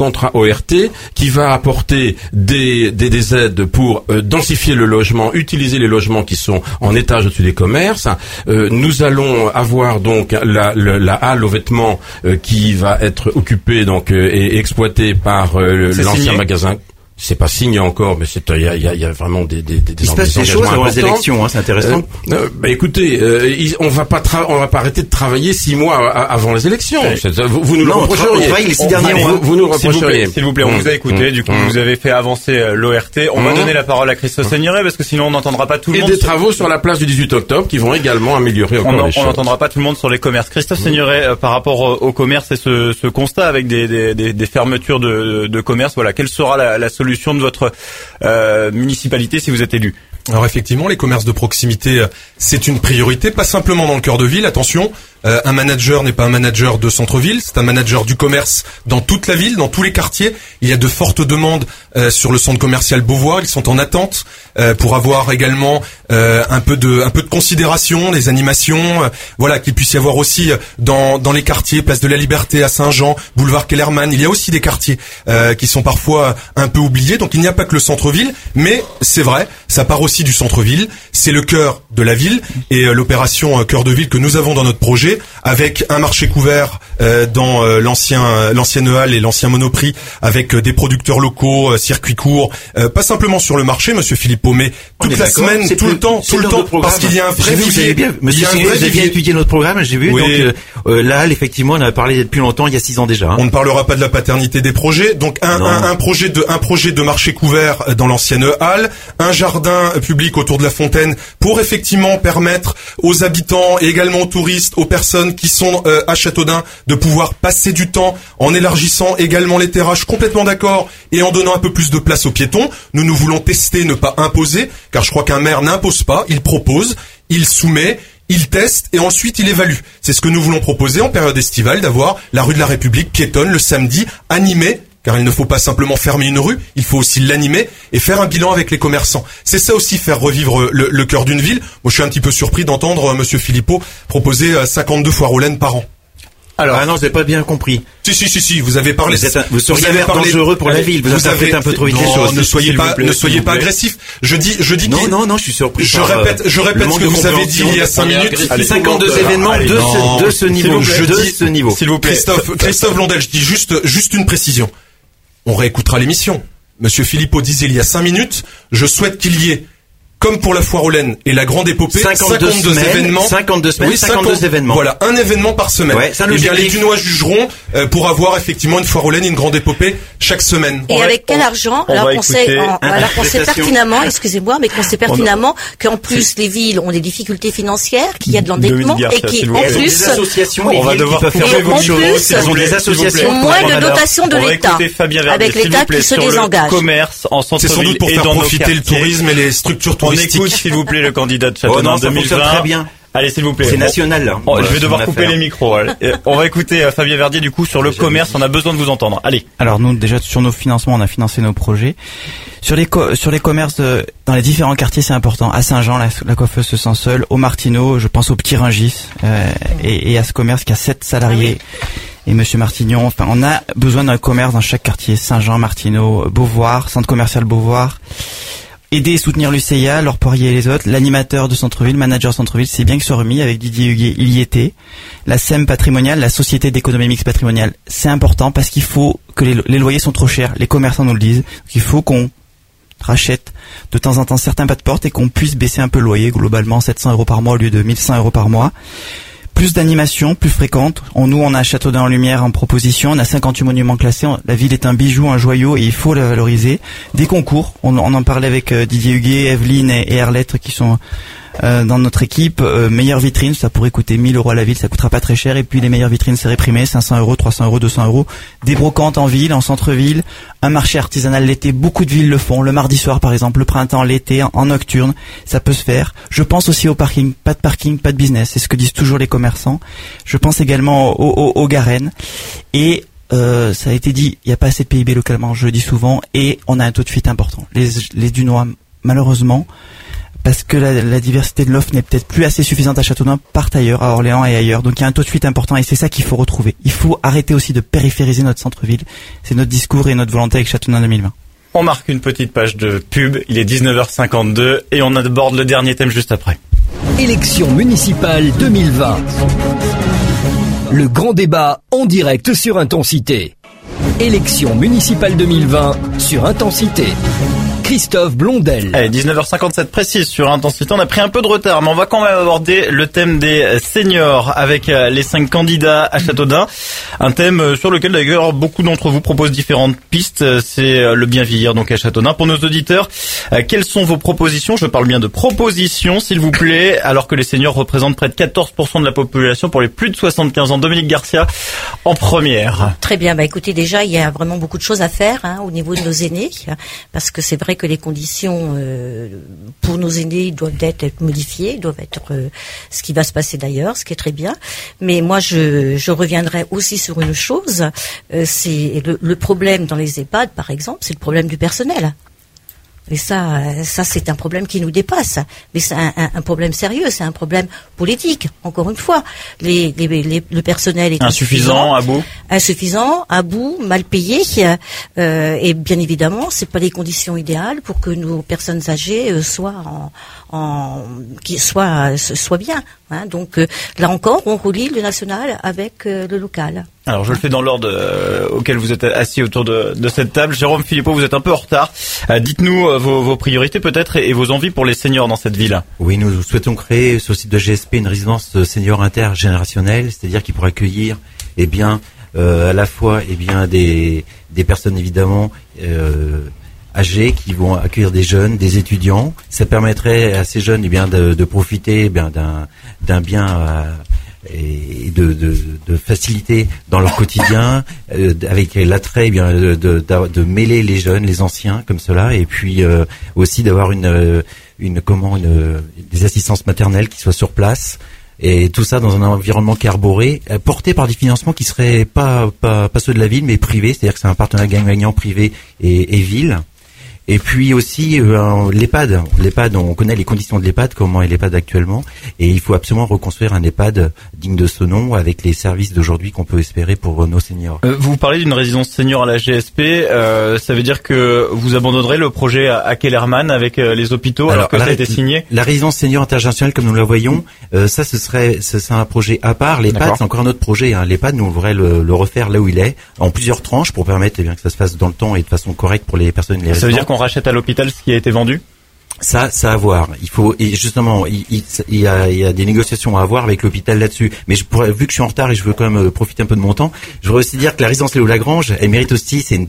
ORT qui va apporter des aides pour densifier le logement, utiliser les logements qui sont en étage au-dessus des commerces. Nous allons avoir donc la halle aux vêtements qui va être occupée et exploitée par l'ancien magasin. C'est pas signé encore, mais il y a vraiment des il se passe des choses avant les élections, c'est intéressant. Écoutez, on va pas arrêter de travailler 6 mois avant les élections. Vous nous le reprocheriez. Vous nous le reprocheriez. S'il vous plaît, on vous a écouté. Du coup, vous avez fait avancer l'ORT. On va donner la parole à Christophe Seigneuré, parce que sinon on n'entendra pas tout le monde. Et des travaux sur la place du 18 octobre qui vont également améliorer encore les choses. On n'entendra pas tout le monde sur les commerces. Christophe Seigneuré, par rapport au commerce et ce constat avec des fermetures de commerce, quelle sera la solution de votre municipalité si vous êtes élu? Alors effectivement, les commerces de proximité, c'est une priorité, pas simplement dans le cœur de ville, attention. Un manager n'est pas un manager de centre-ville, c'est un manager du commerce dans toute la ville, dans tous les quartiers. Il y a de fortes demandes sur le centre commercial Beauvoir, ils sont en attente pour avoir également un peu de considération, des animations, qu'il puisse y avoir aussi dans les quartiers, place de la Liberté à Saint-Jean, boulevard Kellerman, il y a aussi des quartiers qui sont parfois un peu oubliés. Donc il n'y a pas que le centre-ville, mais c'est vrai, ça part aussi du centre-ville, c'est le cœur de la ville, et l'opération cœur de ville que nous avons dans notre projet projet avec un marché couvert dans l'ancienne halle et l'ancien Monoprix, avec des producteurs locaux, circuits courts, pas simplement sur le marché, monsieur Philippot, mais toute la semaine, tout le temps, parce qu'il y a un vrai vivier. Monsieur, vous avez bien étudié notre programme, j'ai vu. Oui. Donc la halle, effectivement, on a parlé depuis longtemps, il y a 6 ans déjà. On ne parlera pas de la paternité des projets. Donc un projet de marché couvert dans l'ancienne halle, un jardin public autour de la fontaine pour effectivement permettre aux habitants et également aux touristes, aux personnes qui sont à Châteaudun de pouvoir passer du temps en élargissant également les terrasses. Complètement d'accord, et en donnant un peu plus de place aux piétons. Nous voulons tester, ne pas imposer, car je crois qu'un maire n'impose pas, il propose, il soumet, il teste et ensuite il évalue. C'est ce que nous voulons proposer en période estivale, d'avoir la rue de la République piétonne le samedi, animée, car il ne faut pas simplement fermer une rue, il faut aussi l'animer et faire un bilan avec les commerçants. C'est ça aussi, faire revivre le cœur d'une ville. Moi je suis un petit peu surpris d'entendre monsieur Philippot proposer 52 foires aux laines par an. Alors, non, je n'ai pas bien compris. Si, vous avez parlé. Vous seriez dangereux pour la ville. Vous avez fait un peu trop vite les choses. Ne soyez pas agressif. Je dis. Non, je suis surpris. Je répète ce que vous avez dit il y a 5 minutes. 52 événements de ce niveau. S'il vous plaît. Christophe Blondel, je dis juste une précision. On réécoutera l'émission. Monsieur Philippot disait il y a 5 minutes, je souhaite qu'il y ait, comme pour la foire aux laines et la grande épopée, 52 événements. 52 semaines, 52 événements. Voilà, un événement par semaine. Ouais, et bien, les Dunois jugeront pour avoir effectivement une foire aux laines et une grande épopée chaque semaine. Et avec quel argent? Alors qu'on sait pertinemment, excusez-moi, mais qu'on sait pertinemment qu'en plus les villes ont des difficultés financières, qu'il y a de l'endettement et qui en plus, des associations, on va devoir faire vos choses. Ils ont des associations, moins de dotation de l'État, avec l'État qui se désengage. Commerce en centre-ville. C'est sans doute pour faire profiter le tourisme et les structures touristiques. On écoute, s'il vous plaît, le candidat de Châteaudun 2020. Très bien. Allez, s'il vous plaît. C'est national, là. Je vais devoir couper les micros. On va écouter Fabien Verdier, du coup, sur le commerce. On a besoin de vous entendre. Allez. Alors, nous, déjà, sur nos financements, on a financé nos projets. Sur les commerces dans les différents quartiers, c'est important. À Saint-Jean, la coiffeuse se sent seule. Au Martineau, je pense au Petit Rungis, et à ce commerce qui a 7 salariés. Et monsieur Martignon, enfin, on a besoin d'un commerce dans chaque quartier. Saint-Jean, Martineau, Beauvoir, centre commercial Beauvoir. Aider et soutenir l'UCIA, Laure Poirier et les autres, l'animateur de centre-ville, manager centre-ville, c'est bien que soit remis avec Didier Huguet, il y était. La SEM patrimoniale, la Société d'économie mixte patrimoniale, c'est important parce qu'il faut que les loyers sont trop chers, les commerçants nous le disent, il faut qu'on rachète de temps en temps certains pas de porte et qu'on puisse baisser un peu le loyer, globalement 700 € par mois au lieu de 1100 € par mois. Plus d'animation, plus fréquente. Nous, on a Châteaudun en lumière en proposition. On a 58 monuments classés. La ville est un bijou, un joyau, et il faut la valoriser. Des concours. On en parlait avec Didier Huguet, Evelyne et Erlette qui sont dans notre équipe. Meilleure vitrine, ça pourrait coûter 1000 € à la ville, ça coûtera pas très cher. Et puis les meilleures vitrines, c'est réprimé, 500 €, 300 €, 200 €. Des brocantes en ville, en centre-ville. Un marché artisanal l'été, beaucoup de villes le font. Le mardi soir, par exemple, le printemps, l'été, en nocturne, ça peut se faire. Je pense aussi au parking. Pas de business. C'est ce que disent toujours les commerçants. Je pense également aux Garennes. Et ça a été dit, il n'y a pas assez de PIB localement, je le dis souvent, et on a un taux de fuite important. Les Dunois, malheureusement, parce que la diversité de l'offre n'est peut-être plus assez suffisante à Châteaudun, partent ailleurs, à Orléans et ailleurs. Donc il y a un taux de fuite important et c'est ça qu'il faut retrouver. Il faut arrêter aussi de périphériser notre centre-ville. C'est notre discours et notre volonté avec Châteaudun 2020. On marque une petite page de pub, il est 19h52 et on aborde le dernier thème juste après. Élections municipales 2020. Le grand débat en direct sur Intensité. Élections municipales 2020 sur Intensité. Christophe Blondel. Allez, 19h57 précise sur Intensité. On a pris un peu de retard, mais on va quand même aborder le thème des seniors avec les 5 candidats à Châteaudun. Un thème sur lequel d'ailleurs beaucoup d'entre vous proposent différentes pistes. C'est le bien vieillir donc à Châteaudun. Pour nos auditeurs, quelles sont vos propositions? Je parle bien de propositions, s'il vous plaît, alors que les seniors représentent près de 14% de la population pour les plus de 75 ans. Dominique Garcia en première. Très bien. Écoutez, déjà, il y a vraiment beaucoup de choses à faire au niveau de nos aînés, parce que c'est vrai que les conditions pour nos aînés doivent être modifiées, doivent être ce qui va se passer d'ailleurs, ce qui est très bien. Mais moi, je reviendrai aussi sur une chose, c'est le problème dans les EHPAD, par exemple, c'est le problème du personnel. Et ça c'est un problème qui nous dépasse. Mais c'est un problème sérieux, c'est un problème politique. Encore une fois, le personnel est insuffisant, à bout, mal payé, et bien évidemment, c'est pas les conditions idéales pour que nos personnes âgées soient bien. Hein, donc là encore, on relie le national avec le local. Alors je le fais dans l'ordre auquel vous êtes assis autour de cette table. Jérôme Philippot, vous êtes un peu en retard. Dites-nous vos priorités peut-être et vos envies pour les seniors dans cette ville. Oui, nous souhaitons créer sur le site de GSP une résidence senior intergénérationnelle, c'est-à-dire qui pourra accueillir à la fois des personnes évidemment âgés qui vont accueillir des jeunes, des étudiants. Ça permettrait à ces jeunes de profiter d'un bien et de facilité dans leur quotidien, avec l'attrait de mêler les jeunes, les anciens comme cela, et puis aussi d'avoir des assistances maternelles qui soient sur place. Et tout ça dans un environnement qui est arboré, porté par des financements qui seraient pas ceux de la ville, mais privés, c'est-à-dire que c'est un partenariat gagnant privé et ville. Et puis aussi l'EHPAD. L'EHPAD, on connaît les conditions de l'EHPAD, comment est l'EHPAD actuellement, et il faut absolument reconstruire un EHPAD digne de ce nom avec les services d'aujourd'hui qu'on peut espérer pour nos seniors. Vous parlez d'une résidence senior à la GSP, ça veut dire que vous abandonnerez le projet à Kellerman avec les hôpitaux alors que ça a été signé? La résidence senior intergénérationnelle, comme nous la voyons, ça ce serait un projet à part. L'EHPAD, c'est encore un autre projet. L'EHPAD, nous on voudrait le refaire là où il est, en plusieurs tranches pour permettre que ça se fasse dans le temps et de façon correcte pour les personnes. Ça veut dire qu'on rachète à l'hôpital ce qui a été vendu? Ça à voir. Il faut, et justement, il y a des négociations à avoir avec l'hôpital là-dessus. Mais vu que je suis en retard et je veux quand même profiter un peu de mon temps, je voudrais aussi dire que la résidence Léo-Lagrange, elle mérite aussi, c'est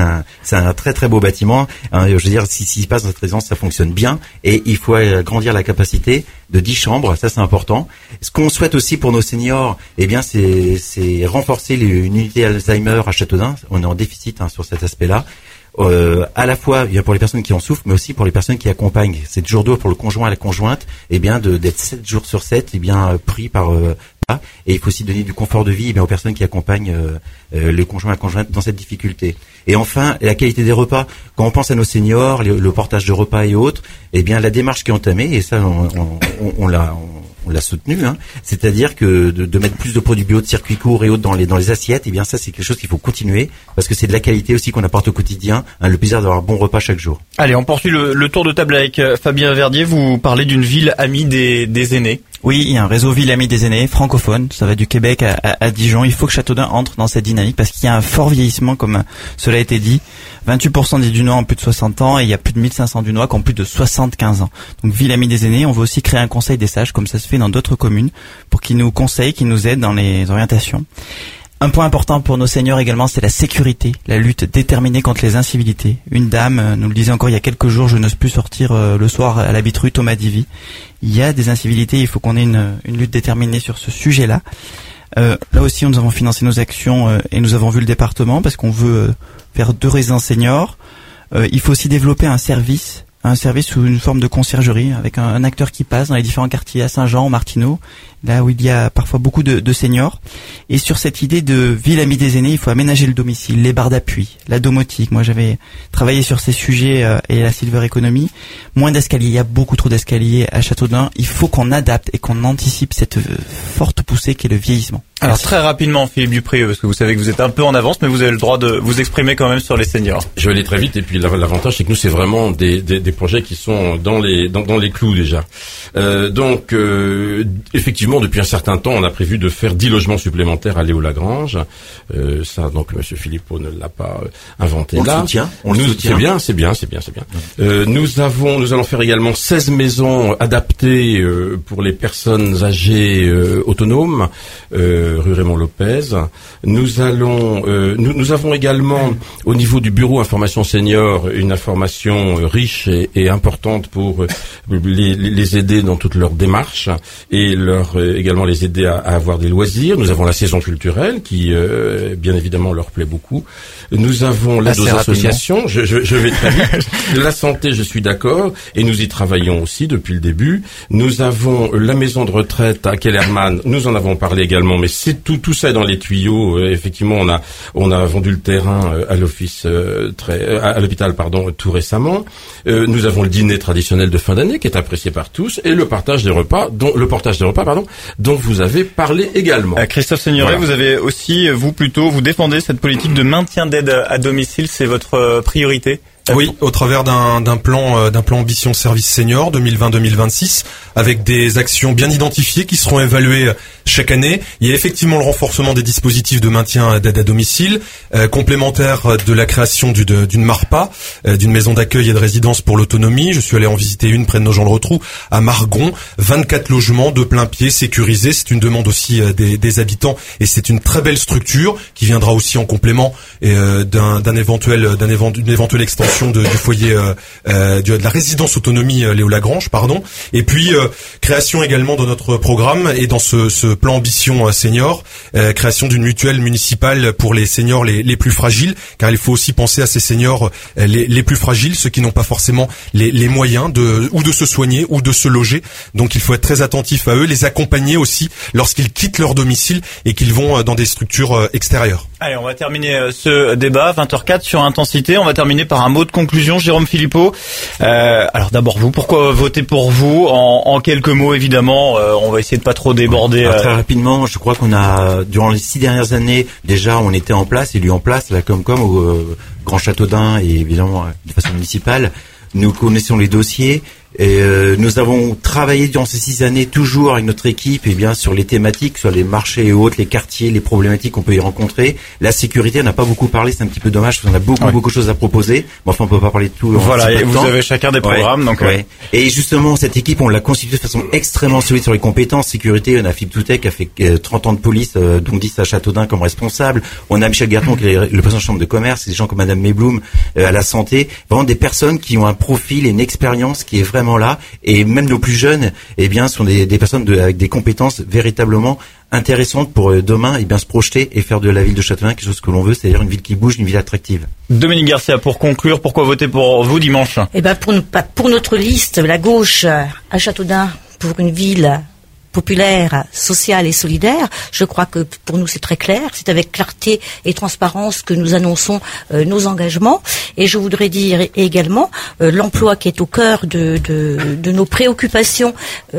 un très très beau bâtiment. Je veux dire, s'il se passe dans cette résidence, ça fonctionne bien. Et il faut agrandir la capacité de 10 chambres, ça c'est important. Ce qu'on souhaite aussi pour nos seniors, c'est renforcer une unité Alzheimer à Châteaudun. On est en déficit sur cet aspect-là. À la fois pour les personnes qui en souffrent, mais aussi pour les personnes qui accompagnent. C'est toujours dur pour le conjoint et la conjointe, d'être 7 jours sur 7, pris par et il faut aussi donner du confort de vie aux personnes qui accompagnent le conjoint et la conjointe dans cette difficulté. Et enfin, la qualité des repas. Quand on pense à nos seniors, le portage de repas et autres, la démarche qui est entamée, et ça on l'a soutenu, c'est-à-dire que de mettre plus de produits bio de circuits courts et autres dans les assiettes, ça c'est quelque chose qu'il faut continuer parce que c'est de la qualité aussi qu'on apporte au quotidien, le plaisir d'avoir un bon repas chaque jour. Allez, on poursuit le tour de table avec Fabien Verdier. Vous parlez d'une ville amie des aînés. Oui, il y a un réseau ville amie des aînés francophone, ça va du Québec à Dijon. Il faut que Châteaudun entre dans cette dynamique parce qu'il y a un fort vieillissement, comme cela a été dit. 28% des Dunois ont plus de 60 ans et il y a plus de 1500 Dunois qui ont plus de 75 ans. Donc ville amie des aînés, on veut aussi créer un conseil des sages comme ça se fait dans d'autres communes pour qu'ils nous conseillent, qu'ils nous aident dans les orientations. Un point important pour nos seniors également, c'est la sécurité, la lutte déterminée contre les incivilités. Une dame nous le disait encore il y a quelques jours, je n'ose plus sortir le soir à la Bitrue, Thomas Divy. Il y a des incivilités, il faut qu'on ait une lutte déterminée sur ce sujet-là. Là aussi, nous avons financé nos actions et nous avons vu le département parce qu'on veut faire 2 résidences seniors. Il faut aussi développer un service ou une forme de conciergerie avec un acteur qui passe dans les différents quartiers à Saint-Jean, au Martineau, là où il y a parfois beaucoup de seniors. Et sur cette idée de ville amie des aînés, il faut aménager le domicile, les barres d'appui, la domotique. Moi, j'avais travaillé sur ces sujets et la silver economy. Moins d'escaliers, il y a beaucoup trop d'escaliers à Châteaudun. Il faut qu'on adapte et qu'on anticipe cette forte poussée qui est le vieillissement. Alors très rapidement, Philippe Duprieux, parce que vous savez que vous êtes un peu en avance, mais vous avez le droit de vous exprimer quand même sur les seniors. Je vais aller très vite, et puis l'avantage, c'est que nous, c'est vraiment des projets qui sont dans les clous déjà. Effectivement, depuis un certain temps, on a prévu de faire 10 logements supplémentaires à Léo-Lagrange. Ça, donc, Monsieur Philippot ne l'a pas inventé là. On le soutient. C'est bien. Nous allons faire également 16 maisons adaptées pour les personnes âgées autonomes. Rue Raymond Lopez. Nous avons également au niveau du bureau information senior une information riche et importante pour les aider dans toute leur démarche et également les aider à avoir des loisirs. Nous avons la saison culturelle qui bien évidemment leur plaît beaucoup. Nous avons l'aide aux associations. Je vais très vite. La santé, je suis d'accord, et nous y travaillons aussi depuis le début. Nous avons la maison de retraite à Kellerman. Nous en avons parlé également, mais c'est tout ça est dans les tuyaux. Effectivement, on a vendu le terrain à l'hôpital tout récemment. Nous avons le dîner traditionnel de fin d'année qui est apprécié par tous et le portage des repas dont vous avez parlé également. Christophe Seigneuré, voilà. Vous avez aussi vous défendez cette politique de maintien d'aide à domicile, c'est votre priorité? Oui, au travers d'un plan ambition service senior 2020-2026, avec des actions bien identifiées qui seront évaluées chaque année. Il y a effectivement le renforcement des dispositifs de maintien d'aide à domicile, complémentaire de la création d'une MARPA, d'une maison d'accueil et de résidence pour l'autonomie. Je suis allé en visiter une près de Nogent-le-Rotrou, à Margon, 24 logements de plein pied sécurisés. C'est une demande aussi des habitants et c'est une très belle structure qui viendra aussi en complément d'une éventuelle extension du foyer de la résidence autonomie Léo Lagrange, pardon. Et puis création également de notre programme et dans ce plan ambition senior, création d'une mutuelle municipale pour les seniors les plus fragiles, car il faut aussi penser à ces seniors les plus fragiles, ceux qui n'ont pas forcément les moyens de se soigner ou de se loger. Donc il faut être très attentif à eux, les accompagner aussi lorsqu'ils quittent leur domicile et qu'ils vont dans des structures extérieures. Allez, on va terminer ce débat 20h04 sur Intensité. On va terminer par un mot de conclusion, Jérôme Philippot. Alors d'abord vous, pourquoi voter pour vous en quelques mots évidemment. On va essayer de pas trop déborder. Très rapidement, je crois qu'on a durant les 6 dernières années déjà on était en place, élu en place la Comcom au Grand Châteaudun et évidemment de façon municipale. Nous connaissons les dossiers. Et nous avons travaillé durant ces 6 années toujours avec notre équipe et bien sur les thématiques, sur les marchés et autres, les quartiers, les problématiques qu'on peut y rencontrer. La sécurité, on n'a pas beaucoup parlé, c'est un petit peu dommage parce qu'on a beaucoup de choses à proposer. Mais enfin, on peut pas parler de tout. Voilà, et vous avez chacun des programmes, donc. Ouais. Et justement, cette équipe, on l'a constituée de façon extrêmement solide sur les compétences. Sécurité, on a Philippe Toutet qui a fait 30 ans de police, dont 10 à Châteaudun comme responsable. On a Michel Garton qui est le président de la chambre de commerce, des gens comme Madame Mebloum à la santé. Vraiment des personnes qui ont un profil et une expérience qui est vraiment là, et même nos plus jeunes, eh bien, sont des personnes avec des compétences véritablement intéressantes pour demain, eh bien, se projeter et faire de la ville de Châteaudun quelque chose que l'on veut, c'est-à-dire une ville qui bouge, une ville attractive. Dominique Garcia, pour conclure, pourquoi voter pour vous dimanche? Eh ben, pour notre liste, la gauche à Châteaudun, pour une ville populaire, sociale et solidaire. Je crois que pour nous c'est très clair. C'est avec clarté et transparence que nous annonçons nos engagements. Et je voudrais dire également l'emploi qui est au cœur de nos préoccupations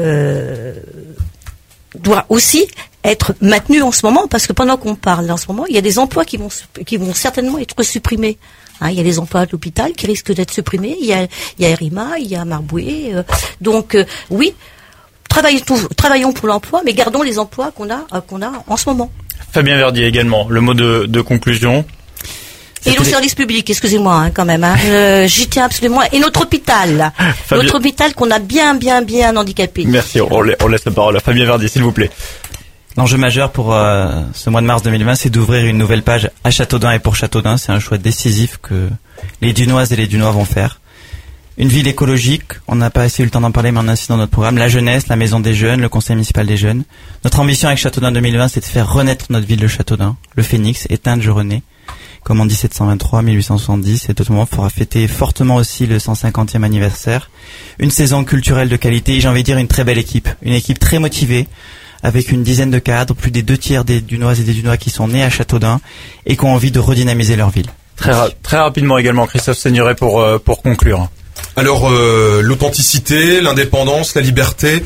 doit aussi être maintenu en ce moment, parce que pendant qu'on parle en ce moment, il y a des emplois qui vont certainement être supprimés. Il y a les emplois à l'hôpital qui risquent d'être supprimés. Il y a Erima, il y a Marboué. Donc oui. Travaillons pour l'emploi, mais gardons les emplois qu'on a en ce moment. Fabien Verdier également, le mot de conclusion. Et nos services publics, excusez-moi quand même. J'y tiens absolument. Et notre hôpital, notre hôpital qu'on a bien handicapé. Merci. On laisse la parole à Fabien Verdier, s'il vous plaît. L'enjeu majeur pour ce mois de mars 2020, c'est d'ouvrir une nouvelle page à Châteaudun et pour Châteaudun. C'est un choix décisif que les Dunoises et les Dunois vont faire. Une ville écologique, on n'a pas assez eu le temps d'en parler, mais on insiste dans notre programme. La jeunesse, la maison des jeunes, le conseil municipal des jeunes. Notre ambition avec Châteaudun 2020, c'est de faire renaître notre ville de Châteaudun, le phénix, éteindre je renais. Comme en 1723, 1870, et tout le monde fera fêter fortement aussi le 150e anniversaire. Une saison culturelle de qualité, et j'ai envie de dire une très belle équipe. Une équipe très motivée, avec une dizaine de cadres, plus des 2/3 des Dunoises et des Dunois qui sont nés à Châteaudun, et qui ont envie de redynamiser leur ville. Très rapidement également, Christophe Seigneuré pour conclure. Alors l'authenticité, l'indépendance, la liberté,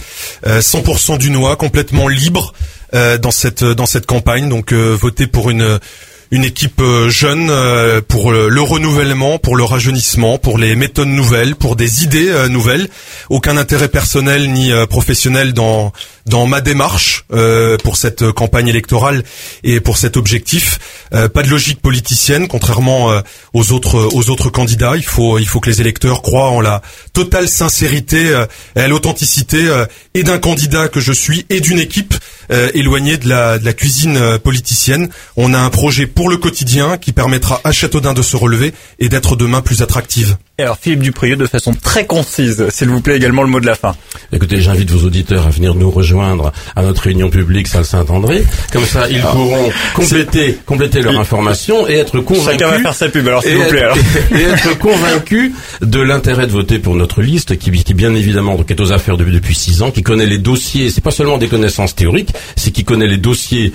100% Dunois, complètement libre dans cette campagne. Donc voter pour une équipe jeune, pour le renouvellement, pour le rajeunissement, pour les méthodes nouvelles, pour des idées nouvelles. Aucun intérêt personnel ni professionnel dans ma démarche pour cette campagne électorale et pour cet objectif. Pas de logique politicienne, contrairement aux autres candidats. Il faut que les électeurs croient en la totale sincérité et à l'authenticité et d'un candidat que je suis et d'une équipe éloignée de la cuisine politicienne. On a un projet pour le quotidien qui permettra à Châteaudun de se relever et d'être demain plus attractive. Et alors Philippe Duprieux, de façon très concise, s'il vous plaît, également le mot de la fin. Écoutez, j'invite vos auditeurs à venir nous rejoindre à notre réunion publique salle Saint-André. Comme ça, ils pourront compléter leur information et être convaincus. Chacun va faire sa pub, alors s'il vous plaît. Et être convaincus de l'intérêt de voter pour notre liste, qui bien évidemment donc est aux affaires depuis 6 ans, qui connaît les dossiers. C'est pas seulement des connaissances théoriques, c'est qui connaît les dossiers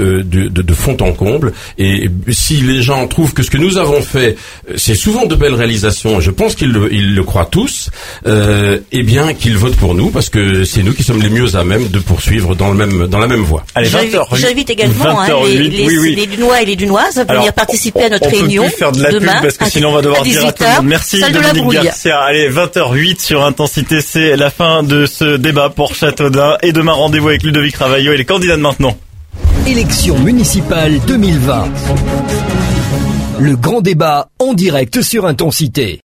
de fond en comble. Et si les gens trouvent que ce que nous avons fait, c'est souvent de belles réalisations. Je je pense qu'ils le croient tous, eh bien qu'ils votent pour nous, parce que c'est nous qui sommes les mieux à même de poursuivre dans la même voie. Allez, 20h. J'invite également les Dunois et les Dunoises à venir participer à notre réunion. On peut plus faire de la demain, pub parce que sinon on va devoir dire à tout le monde. Merci Dominique Garcia. Allez, 20h08 sur Intensité, c'est la fin de ce débat pour Châteaudun. Et demain, rendez-vous avec Ludovic Ravaillot et les candidats de maintenant. Élection municipale 2020. Le grand débat en direct sur Intensité.